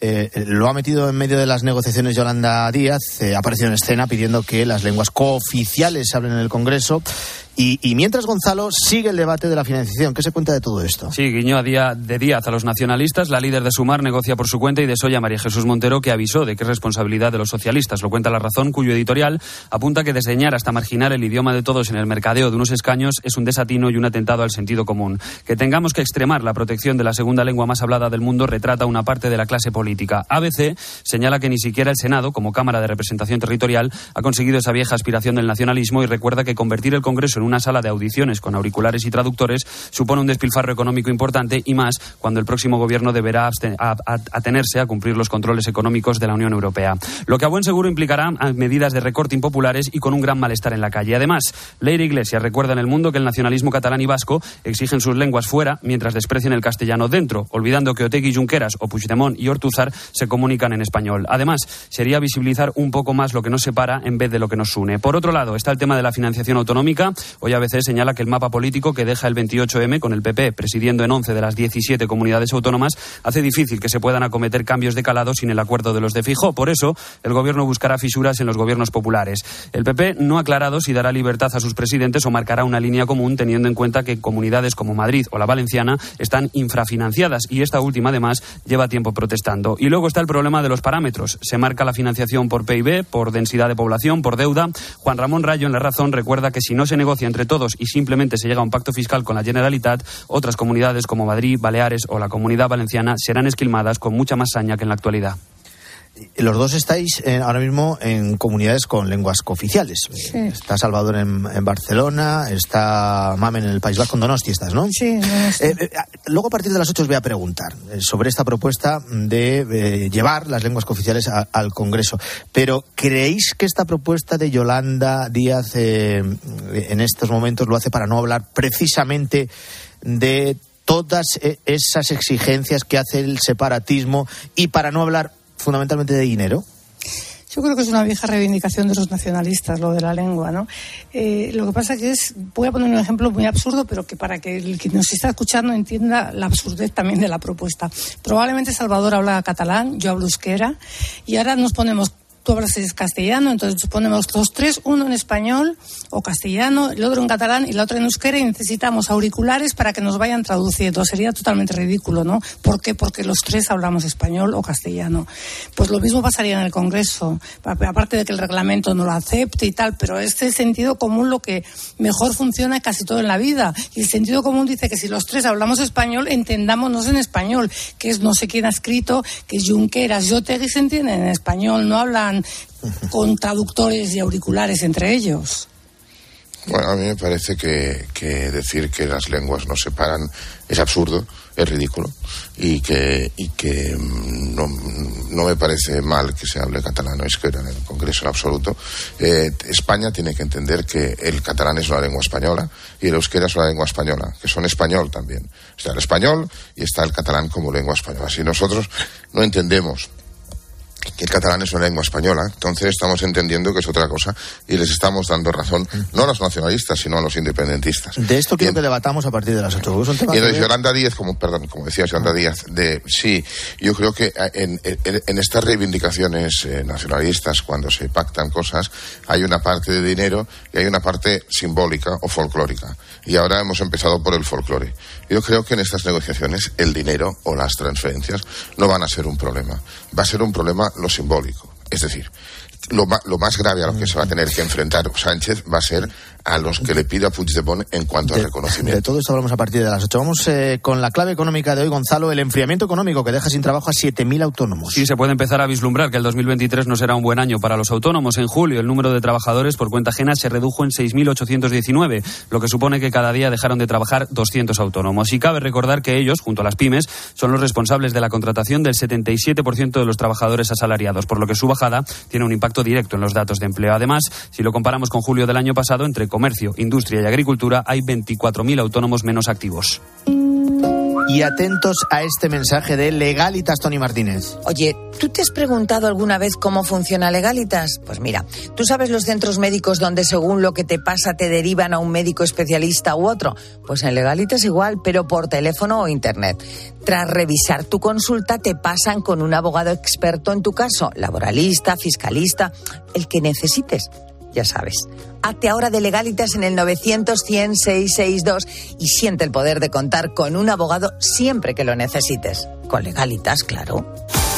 Speaker 3: lo ha metido en medio de las negociaciones Yolanda Díaz, ha aparecido en escena pidiendo que las lenguas cooficiales se hablen en el Congreso. Y mientras, Gonzalo, sigue el debate de la financiación. ¿Qué se cuenta de todo esto?
Speaker 15: Sí, guiñó de Díaz a los nacionalistas. La líder de Sumar negocia por su cuenta y desolla a María Jesús Montero, que avisó de que es responsabilidad de los socialistas. Lo cuenta La Razón, cuyo editorial apunta que diseñar hasta marginar el idioma de todos en el mercadeo de unos escaños es un desatino y un atentado al sentido común. Que tengamos que extremar la protección de la segunda lengua más hablada del mundo retrata una parte de la clase política. ABC señala que ni siquiera el Senado, como Cámara de Representación Territorial, ha conseguido esa vieja aspiración del nacionalismo, y recuerda que convertir el Congreso en una sala de audiciones con auriculares y traductores supone un despilfarro económico importante, y más cuando el próximo gobierno deberá atenerse a cumplir los controles económicos de la Unión Europea. Lo que a buen seguro implicará medidas de recorte impopulares y con un gran malestar en la calle. Además, Leire Iglesias recuerda en El Mundo que el nacionalismo catalán y vasco exigen sus lenguas fuera mientras desprecian el castellano dentro, olvidando que Otegi, Junqueras o Puigdemont y Ortúzar se comunican en español. Además, sería visibilizar un poco más lo que nos separa en vez de lo que nos une. Por otro lado, está el tema de la financiación autonómica. Hoy ABC señala que el mapa político que deja el 28M, con el PP presidiendo en 11 de las 17 comunidades autónomas, hace difícil que se puedan acometer cambios de calado sin el acuerdo de los de Feijóo. Por eso, el gobierno buscará fisuras en los gobiernos populares. El PP no ha aclarado si dará libertad a sus presidentes o marcará una línea común, teniendo en cuenta que comunidades como Madrid o la Valenciana están infrafinanciadas, y esta última, además, lleva tiempo protestando. Y luego está el problema de los parámetros. Se marca la financiación por PIB, por densidad de población, por deuda. Juan Ramón Rayo, en La Razón, recuerda que si no se negocia entre todos y simplemente se llega a un pacto fiscal con la Generalitat, otras comunidades como Madrid, Baleares o la Comunidad Valenciana serán esquilmadas con mucha más saña que en la actualidad.
Speaker 3: Los dos estáis ahora mismo en comunidades con lenguas cooficiales. Sí. Está Salvador en Barcelona, está Mamen en el País Vasco, en Donosti estás, ¿no?
Speaker 10: Sí.
Speaker 3: Luego, a partir de las 8 os voy a preguntar sobre esta propuesta de llevar las lenguas cooficiales al Congreso. Pero, ¿creéis que esta propuesta de Yolanda Díaz en estos momentos lo hace para no hablar precisamente de todas esas exigencias que hace el separatismo y para no hablar fundamentalmente de dinero?
Speaker 10: Yo creo que es una vieja reivindicación de los nacionalistas, lo de la lengua, ¿no? Lo que pasa que voy a poner un ejemplo muy absurdo, pero que para que el que nos está escuchando entienda la absurdez también de la propuesta. Probablemente Salvador habla catalán, yo hablo euskera, y ahora nos ponemos... Tú hablas castellano, entonces ponemos los tres, uno en español o castellano, el otro en catalán y la otra en euskera, y necesitamos auriculares para que nos vayan traduciendo. Sería totalmente ridículo, ¿no? ¿Por qué? Porque los tres hablamos español o castellano. Pues lo mismo pasaría en el Congreso, aparte de que el reglamento no lo acepte y tal, pero este sentido común lo que mejor funciona casi todo en la vida. Y el sentido común dice que si los tres hablamos español, entendámonos en español, que es no sé quién ha escrito, que Junqueras y Otegi se entienden en español, no hablan con traductores y auriculares entre ellos.
Speaker 12: Bueno, a mí me parece que decir que las lenguas nos separan es absurdo, es ridículo, y que no me parece mal que se hable catalán o euskera en el Congreso en absoluto. España tiene que entender que el catalán es una lengua española y el euskera es una lengua española, que son español también. Está el español y está el catalán como lengua española. Si nosotros no entendemos que el catalán es una lengua española, entonces estamos entendiendo que es otra cosa y les estamos dando razón, no a los nacionalistas, sino a los independentistas.
Speaker 3: De esto quiero que debatamos a partir de las 8.
Speaker 12: Y entonces Yolanda Díaz, como decía Yolanda Díaz, sí, yo creo que en estas reivindicaciones nacionalistas, cuando se pactan cosas, hay una parte de dinero y hay una parte simbólica o folclórica. Y ahora hemos empezado por el folclore. Yo creo que en estas negociaciones el dinero o las transferencias no van a ser un problema. Va a ser un problema lo simbólico. Es decir, lo más grave a lo que se va a tener que enfrentar Sánchez va a ser a los que le pida Puigdemont en cuanto al reconocimiento.
Speaker 3: De todo esto hablamos a partir de las 8. Vamos con la clave económica de hoy, Gonzalo. El enfriamiento económico que deja sin trabajo a 7.000 autónomos.
Speaker 15: Sí, se puede empezar a vislumbrar que el 2023 no será un buen año para los autónomos. En julio el número de trabajadores por cuenta ajena se redujo en 6.819, lo que supone que cada día dejaron de trabajar 200 autónomos. Y cabe recordar que ellos, junto a las pymes, son los responsables de la contratación del 77% de los trabajadores asalariados, por lo que su bajada tiene un impacto directo en los datos de empleo. Además, si lo comparamos con julio del año pasado, entre comercio, industria y agricultura hay 24.000 autónomos menos activos.
Speaker 3: Y atentos a este mensaje de Legalitas, Tony Martínez.
Speaker 5: Oye, ¿tú te has preguntado alguna vez cómo funciona Legalitas? Pues mira, ¿tú sabes los centros médicos donde según lo que te pasa te derivan a un médico especialista u otro? Pues en Legalitas igual, pero por teléfono o internet. Tras revisar tu consulta te pasan con un abogado experto en tu caso, laboralista, fiscalista, el que necesites. Ya sabes, hazte ahora de Legalitas en el 900-100-662 y siente el poder de contar con un abogado siempre que lo necesites. Con Legalitas, claro.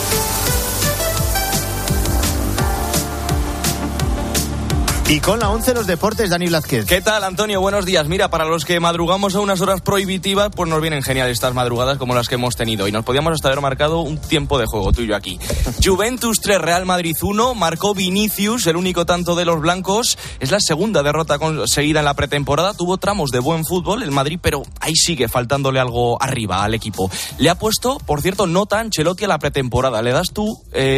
Speaker 3: Y con la 11 los deportes, Dani Blázquez.
Speaker 16: ¿Qué tal, Antonio? Buenos días. Mira, para los que madrugamos a unas horas prohibitivas, pues nos vienen genial estas madrugadas como las que hemos tenido. Y nos podíamos hasta haber marcado un tiempo de juego tuyo aquí. Juventus 3, Real Madrid 1. Marcó Vinicius, el único tanto de los blancos. Es la segunda derrota conseguida en la pretemporada. Tuvo tramos de buen fútbol el Madrid, pero ahí sigue faltándole algo arriba al equipo. Le ha puesto, por cierto, nota Ancelotti a la pretemporada. ¿Le das tú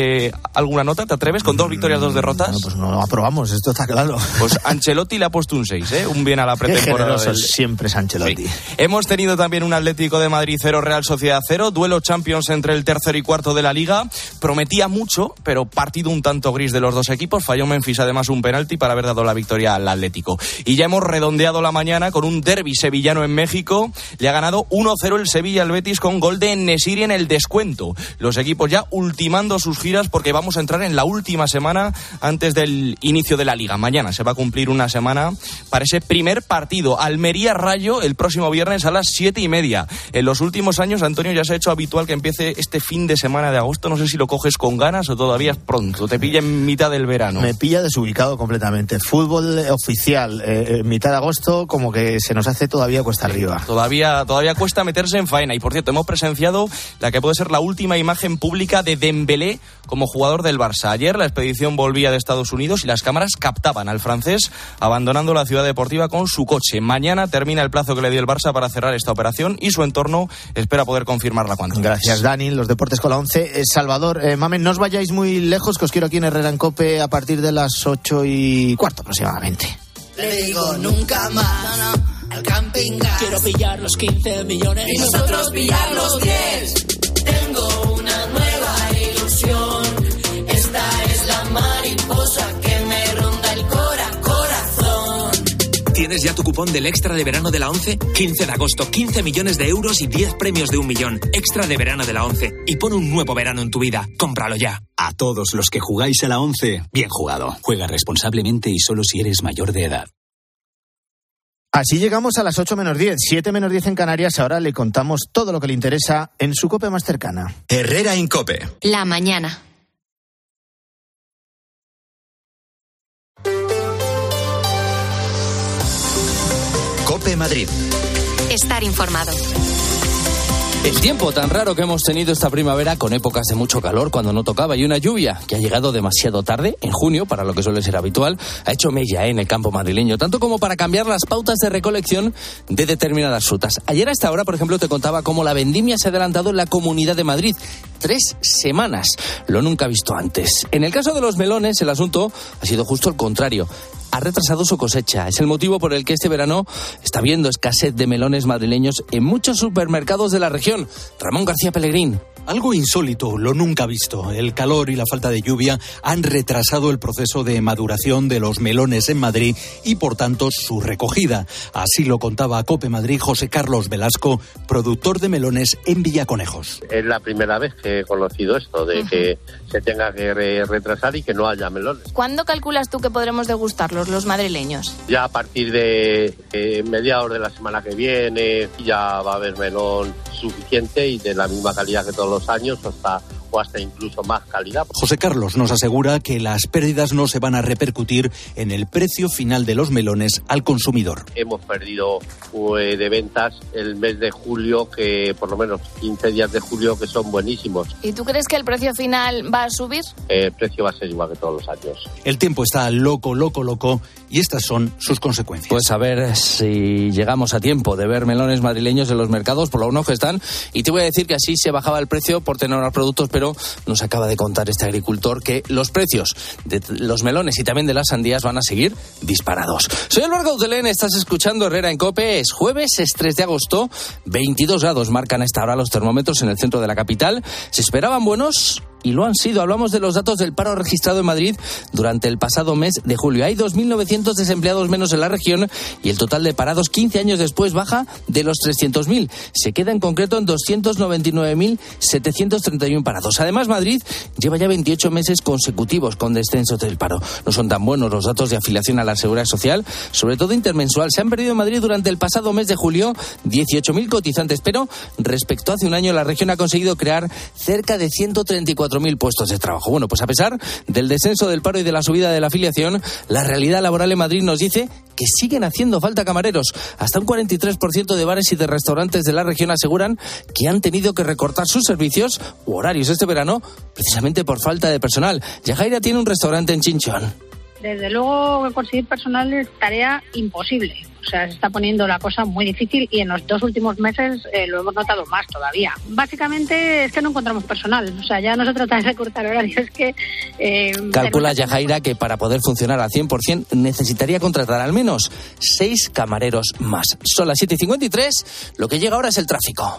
Speaker 16: alguna nota? ¿Te atreves? Con 2 victorias, 2 derrotas.
Speaker 3: No, pues no lo aprobamos, esto está claro.
Speaker 16: Pues Ancelotti le ha puesto un 6, un bien a la pretemporada.
Speaker 3: Siempre es Ancelotti.
Speaker 16: Sí. Hemos tenido también un Atlético de Madrid 0, Real Sociedad 0, duelo Champions entre el tercero y cuarto de la Liga. Prometía mucho, pero partido un tanto gris de los dos equipos. Falló Memphis además un penalti para haber dado la victoria al Atlético. Y ya hemos redondeado la mañana con un derbi sevillano en México. Le ha ganado 1-0 el Sevilla al Betis con gol de Nesiri en el descuento. Los equipos ya ultimando sus giras porque vamos a entrar en la última semana antes del inicio de la Liga. Mañana se va a cumplir una semana para ese primer partido. Almería-Rayo el próximo viernes a las 7:30. En los últimos años, Antonio, ya se ha hecho habitual que empiece este fin de semana de agosto. No sé si lo coges con ganas o todavía es pronto. Te pilla en mitad del verano.
Speaker 3: Me pilla desubicado completamente. Fútbol oficial, mitad de agosto, como que se nos hace todavía cuesta arriba.
Speaker 16: Todavía cuesta meterse en faena. Y por cierto, hemos presenciado la que puede ser la última imagen pública de Dembélé como jugador del Barça. Ayer la expedición volvía de Estados Unidos y las cámaras captaban al francés abandonando la ciudad deportiva con su coche. Mañana termina el plazo que le dio el Barça para cerrar esta operación y su entorno espera poder confirmarla cuanto antes.
Speaker 3: Gracias, Dani. Los deportes con la 11. Salvador, Mamen, no os vayáis muy lejos, que os quiero aquí en Herrera en COPE a partir de las 8:15 aproximadamente.
Speaker 18: Le digo nunca más al camping gas.
Speaker 19: Quiero pillar los 15 millones
Speaker 18: y nosotros pillar los 10. Tengo una nueva ilusión. Esta es la Mario.
Speaker 6: ¿Tienes ya tu cupón del Extra de verano de la 11? 15 de agosto, 15 millones de euros y 10 premios de 1 millón. Extra de verano de la 11. Y pon un nuevo verano en tu vida. Cómpralo ya.
Speaker 13: A todos los que jugáis a la 11, bien jugado. Juega responsablemente y solo si eres mayor de edad.
Speaker 3: Así llegamos a las 8 menos 10, 7 menos 10 en Canarias. Ahora le contamos todo lo que le interesa en su COPE más cercana.
Speaker 1: Herrera Incope.
Speaker 2: La mañana.
Speaker 1: COPE Madrid.
Speaker 2: Estar informado.
Speaker 4: El tiempo tan raro que hemos tenido esta primavera, con épocas de mucho calor cuando no tocaba y una lluvia que ha llegado demasiado tarde, en junio, para lo que suele ser habitual, ha hecho mella en el campo madrileño, tanto como para cambiar las pautas de recolección de determinadas frutas. Ayer a esta hora, por ejemplo, te contaba cómo la vendimia se ha adelantado en la Comunidad de Madrid. 3 semanas, lo nunca visto antes. En el caso de los melones, el asunto ha sido justo el contrario. Ha retrasado su cosecha. Es el motivo por el que este verano está habiendo escasez de melones madrileños en muchos supermercados de la región. Ramón García Pellegrín.
Speaker 20: Algo insólito, lo nunca visto. El calor y la falta de lluvia han retrasado el proceso de maduración de los melones en Madrid y, por tanto, su recogida. Así lo contaba a COPE Madrid José Carlos Velasco, productor de melones en Villaconejos.
Speaker 22: Es la primera vez que he conocido esto, de que se tenga que retrasar y que no haya melones.
Speaker 23: ¿Cuándo calculas tú que podremos degustarlos los madrileños?
Speaker 22: Ya a partir de mediados de la semana que viene ya va a haber melón suficiente y de la misma calidad que todos los años, o hasta incluso más calidad.
Speaker 20: José Carlos nos asegura que las pérdidas no se van a repercutir en el precio final de los melones al consumidor.
Speaker 22: Hemos perdido de ventas el mes de julio, que por lo menos 15 días de julio, que son buenísimos.
Speaker 23: ¿Y tú crees que el precio final va a subir?
Speaker 22: El precio va a ser igual que todos los años.
Speaker 20: El tiempo está loco, y estas son sus consecuencias.
Speaker 4: Pues a ver si llegamos a tiempo de ver melones madrileños en los mercados, por lo menos que están. Y te voy a decir que así se bajaba el precio por tener los productos, pero nos acaba de contar este agricultor que los precios de los melones y también de las sandías van a seguir disparados. Soy Álvaro Gautelén, estás escuchando Herrera en COPE. Es jueves, es 3 de agosto, 22 grados marcan a esta hora los termómetros en el centro de la capital. Se esperaban buenos y lo han sido. Hablamos de los datos del paro registrado en Madrid durante el pasado mes de julio. Hay 2.900 desempleados menos en la región y el total de parados 15 años después baja de los 300.000. Se queda en concreto en 299.731 parados. Además, Madrid lleva ya 28 meses consecutivos con descensos del paro. No son tan buenos los datos de afiliación a la Seguridad Social, sobre todo intermensual. Se han perdido en Madrid durante el pasado mes de julio 18.000 cotizantes, pero respecto a hace un año la región ha conseguido crear cerca de 134.000 puestos de trabajo. Bueno, pues a pesar del descenso del paro y de la subida de la afiliación, la realidad laboral en Madrid nos dice que siguen haciendo falta camareros. Hasta un 43% de bares y de restaurantes de la región aseguran que han tenido que recortar sus servicios u horarios este verano precisamente por falta de personal. Yajaira tiene un restaurante en Chinchón.
Speaker 24: Desde luego, conseguir personal es tarea imposible. O sea, se está poniendo la cosa muy difícil y en los 2 últimos meses lo hemos notado más todavía. Básicamente es que no encontramos personal. O sea, ya no se trata de recortar horarios, es que...
Speaker 4: Calcula Yajaira que para poder funcionar al 100% necesitaría contratar al menos 6 camareros más. Son las 7:53, lo que llega ahora es el tráfico.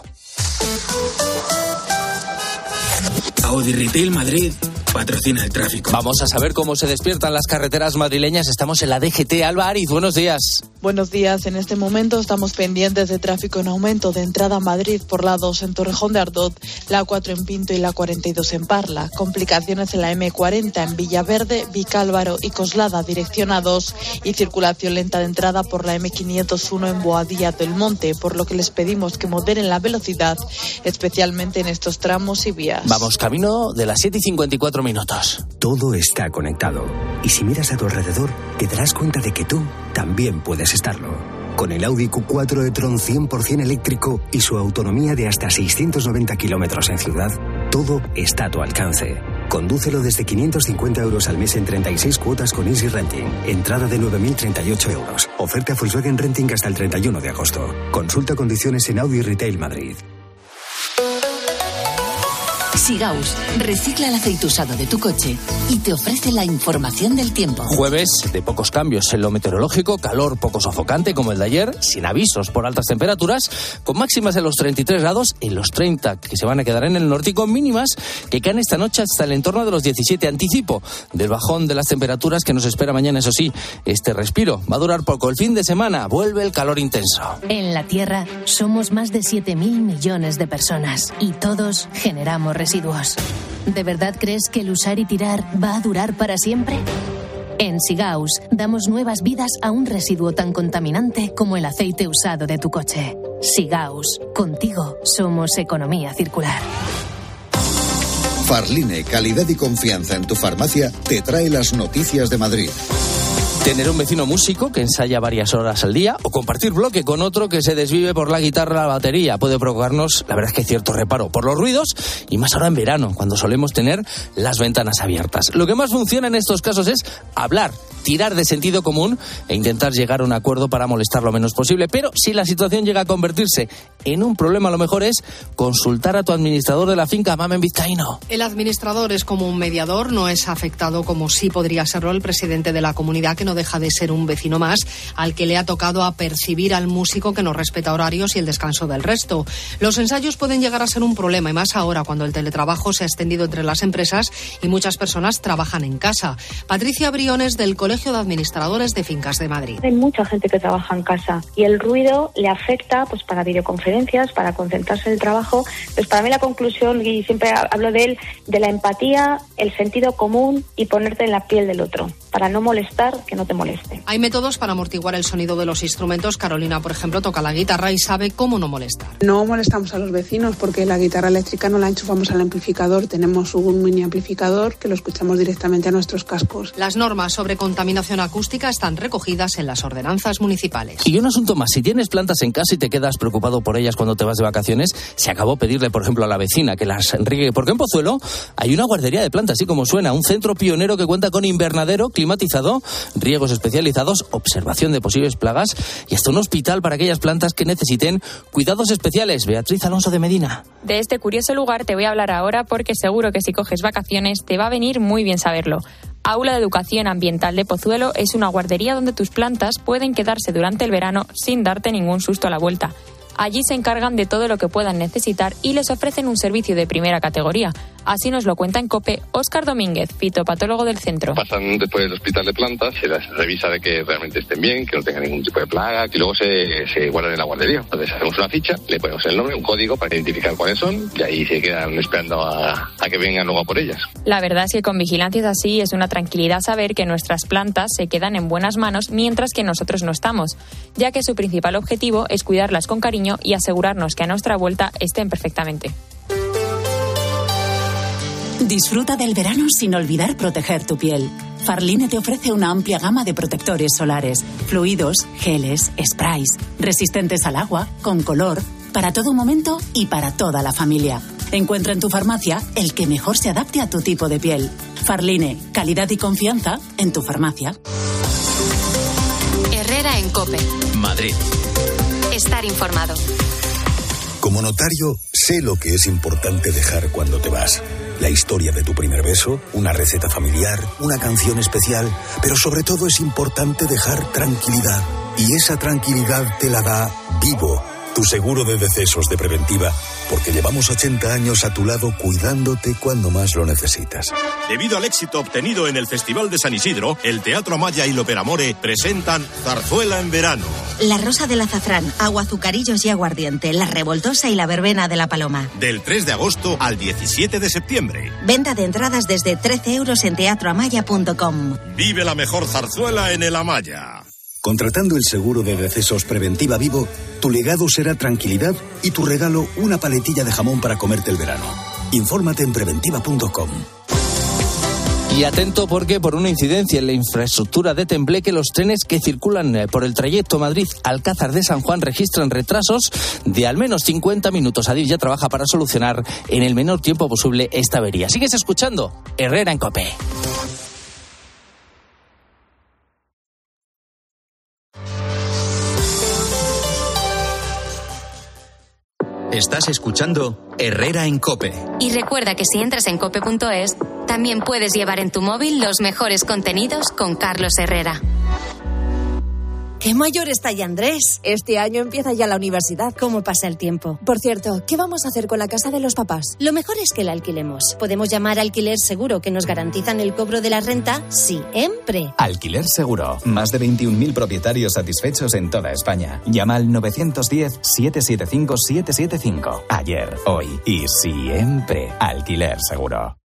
Speaker 26: Audi Retail Madrid patrocina el tráfico.
Speaker 4: Vamos a saber cómo se despiertan las carreteras madrileñas. Estamos en la DGT. Alba Ariz, buenos días.
Speaker 27: Buenos días. En este momento estamos pendientes de tráfico en aumento de entrada a Madrid por la 2 en Torrejón de Ardoz, la 4 en Pinto y la 42 en Parla. Complicaciones en la M40 en Villaverde, Vicálvaro y Coslada, dirección A2, y circulación lenta de entrada por la M501 en Boadilla del Monte, por lo que les pedimos que moderen la velocidad, especialmente en estos tramos y vías.
Speaker 4: Vamos camino de las 7:54 minutos.
Speaker 29: Todo está conectado. Y si miras a tu alrededor, te darás cuenta de que tú también puedes estarlo. Con el Audi Q4 e-tron 100% eléctrico y su autonomía de hasta 690 kilómetros en ciudad, todo está a tu alcance. Condúcelo desde 550 euros al mes en 36 cuotas con Easy Renting. Entrada de 9.038 euros. Oferta Volkswagen Renting hasta el 31 de agosto. Consulta condiciones en Audi Retail Madrid.
Speaker 7: Sigaus recicla el aceite usado de tu coche y te ofrece la información del tiempo.
Speaker 4: Jueves de pocos cambios en lo meteorológico, calor poco sofocante como el de ayer, sin avisos por altas temperaturas, con máximas en los 33 grados, en los 30 que se van a quedar en el norte y con mínimas que caen esta noche hasta el entorno de los 17. Anticipo del bajón de las temperaturas que nos espera mañana, eso sí, este respiro va a durar poco. El fin de semana vuelve el calor intenso.
Speaker 8: En la Tierra somos más de 7.000 millones de personas y todos generamos residuos. ¿De verdad crees que el usar y tirar va a durar para siempre? En Sigaus damos nuevas vidas a un residuo tan contaminante como el aceite usado de tu coche. Sigaus, contigo somos economía circular.
Speaker 9: Farline, calidad y confianza en tu farmacia, te trae las noticias de Madrid.
Speaker 4: Tener un vecino músico que ensaya varias horas al día o compartir bloque con otro que se desvive por la guitarra o la batería puede provocarnos, la verdad es que cierto reparo por los ruidos y más ahora en verano, cuando solemos tener las ventanas abiertas. Lo que más funciona en estos casos es hablar, tirar de sentido común e intentar llegar a un acuerdo para molestar lo menos posible. Pero si la situación llega a convertirse en un problema, lo mejor es consultar a tu administrador de la finca, Mamen Vizcaíno.
Speaker 11: El administrador es como un mediador, no es afectado como sí podría serlo el presidente de la comunidad, que no deja de ser un vecino más al que le ha tocado apercibir al músico que no respeta horarios y el descanso del resto. Los ensayos pueden llegar a ser un problema, y más ahora cuando el teletrabajo se ha extendido entre las empresas y muchas personas trabajan en casa. Patricia Briones, del Colegio de Administradores de Fincas de Madrid.
Speaker 14: Hay mucha gente que trabaja en casa y el ruido le afecta pues para videoconferencias, para concentrarse en el trabajo. Pues para mí la conclusión, y siempre hablo de él, de la empatía, el sentido común y ponerte en la piel del otro, para no molestar, que no te moleste.
Speaker 11: Hay métodos para amortiguar el sonido de los instrumentos. Carolina, por ejemplo, toca la guitarra y sabe cómo no molestar.
Speaker 17: No molestamos a los vecinos porque la guitarra eléctrica no la enchufamos al amplificador. Tenemos un mini amplificador que lo escuchamos directamente a nuestros cascos.
Speaker 11: Las normas sobre contaminación acústica están recogidas en las ordenanzas municipales.
Speaker 4: Y un asunto más, si tienes plantas en casa y te quedas preocupado por ellas cuando te vas de vacaciones, se acabó pedirle, por ejemplo, a la vecina que las riegue, porque en Pozuelo hay una guardería de plantas, así como suena, un centro pionero que cuenta con invernadero climatizado, riegos especializados, observación de posibles plagas y hasta un hospital para aquellas plantas que necesiten cuidados especiales. Beatriz Alonso de Medina.
Speaker 21: De este curioso lugar te voy a hablar ahora porque seguro que si coges vacaciones te va a venir muy bien saberlo. Aula de Educación Ambiental de Pozuelo es una guardería donde tus plantas pueden quedarse durante el verano sin darte ningún susto a la vuelta. Allí se encargan de todo lo que puedan necesitar y les ofrecen un servicio de primera categoría. Así nos lo cuenta en COPE Óscar Domínguez, fitopatólogo del centro.
Speaker 25: Pasan después del hospital de plantas, se las revisa de que realmente estén bien, que no tengan ningún tipo de plaga, que luego se guardan en la guardería. Entonces hacemos una ficha, le ponemos el nombre, un código para identificar cuáles son y ahí se quedan esperando a que vengan luego a por ellas.
Speaker 21: La verdad es que con vigilancias así es una tranquilidad saber que nuestras plantas se quedan en buenas manos mientras que nosotros no estamos, ya que su principal objetivo es cuidarlas con cariño y asegurarnos que a nuestra vuelta estén perfectamente.
Speaker 7: Disfruta del verano sin olvidar proteger tu piel. Farline te ofrece una amplia gama de protectores solares, fluidos, geles, sprays, resistentes al agua, con color, para todo momento y para toda la familia. Encuentra en tu farmacia el que mejor se adapte a tu tipo de piel. Farline, calidad y confianza en tu farmacia.
Speaker 2: Herrera en COPE.
Speaker 1: Madrid.
Speaker 2: Estar informado.
Speaker 28: Como notario, sé lo que es importante dejar cuando te vas. La historia de tu primer beso, una receta familiar, una canción especial, pero sobre todo es importante dejar tranquilidad. Y esa tranquilidad te la da Vivo, tu seguro de decesos de Preventiva, porque llevamos 80 años a tu lado cuidándote cuando más lo necesitas.
Speaker 30: Debido al éxito obtenido en el Festival de San Isidro, el Teatro Amaya y L'Opera Amore presentan Zarzuela en verano.
Speaker 31: La Rosa del Azafrán, Agua, Azucarillos y Aguardiente, La Revoltosa y La Verbena de la Paloma.
Speaker 30: Del 3 de agosto al 17 de septiembre.
Speaker 31: Venta de entradas desde 13 euros en teatroamaya.com.
Speaker 30: Vive la mejor zarzuela en el Amaya.
Speaker 28: Contratando el seguro de decesos Preventiva Vivo, tu legado será tranquilidad y tu regalo una paletilla de jamón para comerte el verano. Infórmate en preventiva.com.
Speaker 4: Y atento porque por una incidencia en la infraestructura de Tembleque, los trenes que circulan por el trayecto Madrid-Alcázar de San Juan registran retrasos de al menos 50 minutos. Adif ya trabaja para solucionar en el menor tiempo posible esta avería. Sigues escuchando Herrera en COPE.
Speaker 1: Estás escuchando Herrera en COPE.
Speaker 2: Y recuerda que si entras en cope.es, también puedes llevar en tu móvil los mejores contenidos con Carlos Herrera.
Speaker 3: ¡Qué mayor está ya Andrés! Este año empieza ya la universidad.
Speaker 8: ¿Cómo pasa el tiempo?
Speaker 3: Por cierto, ¿qué vamos a hacer con la casa de los papás?
Speaker 8: Lo mejor es que la alquilemos. Podemos llamar a Alquiler Seguro, que nos garantizan el cobro de la renta siempre.
Speaker 5: Alquiler Seguro. Más de 21.000 propietarios satisfechos en toda España. Llama al 910-775-775. Ayer, hoy y siempre. Alquiler Seguro.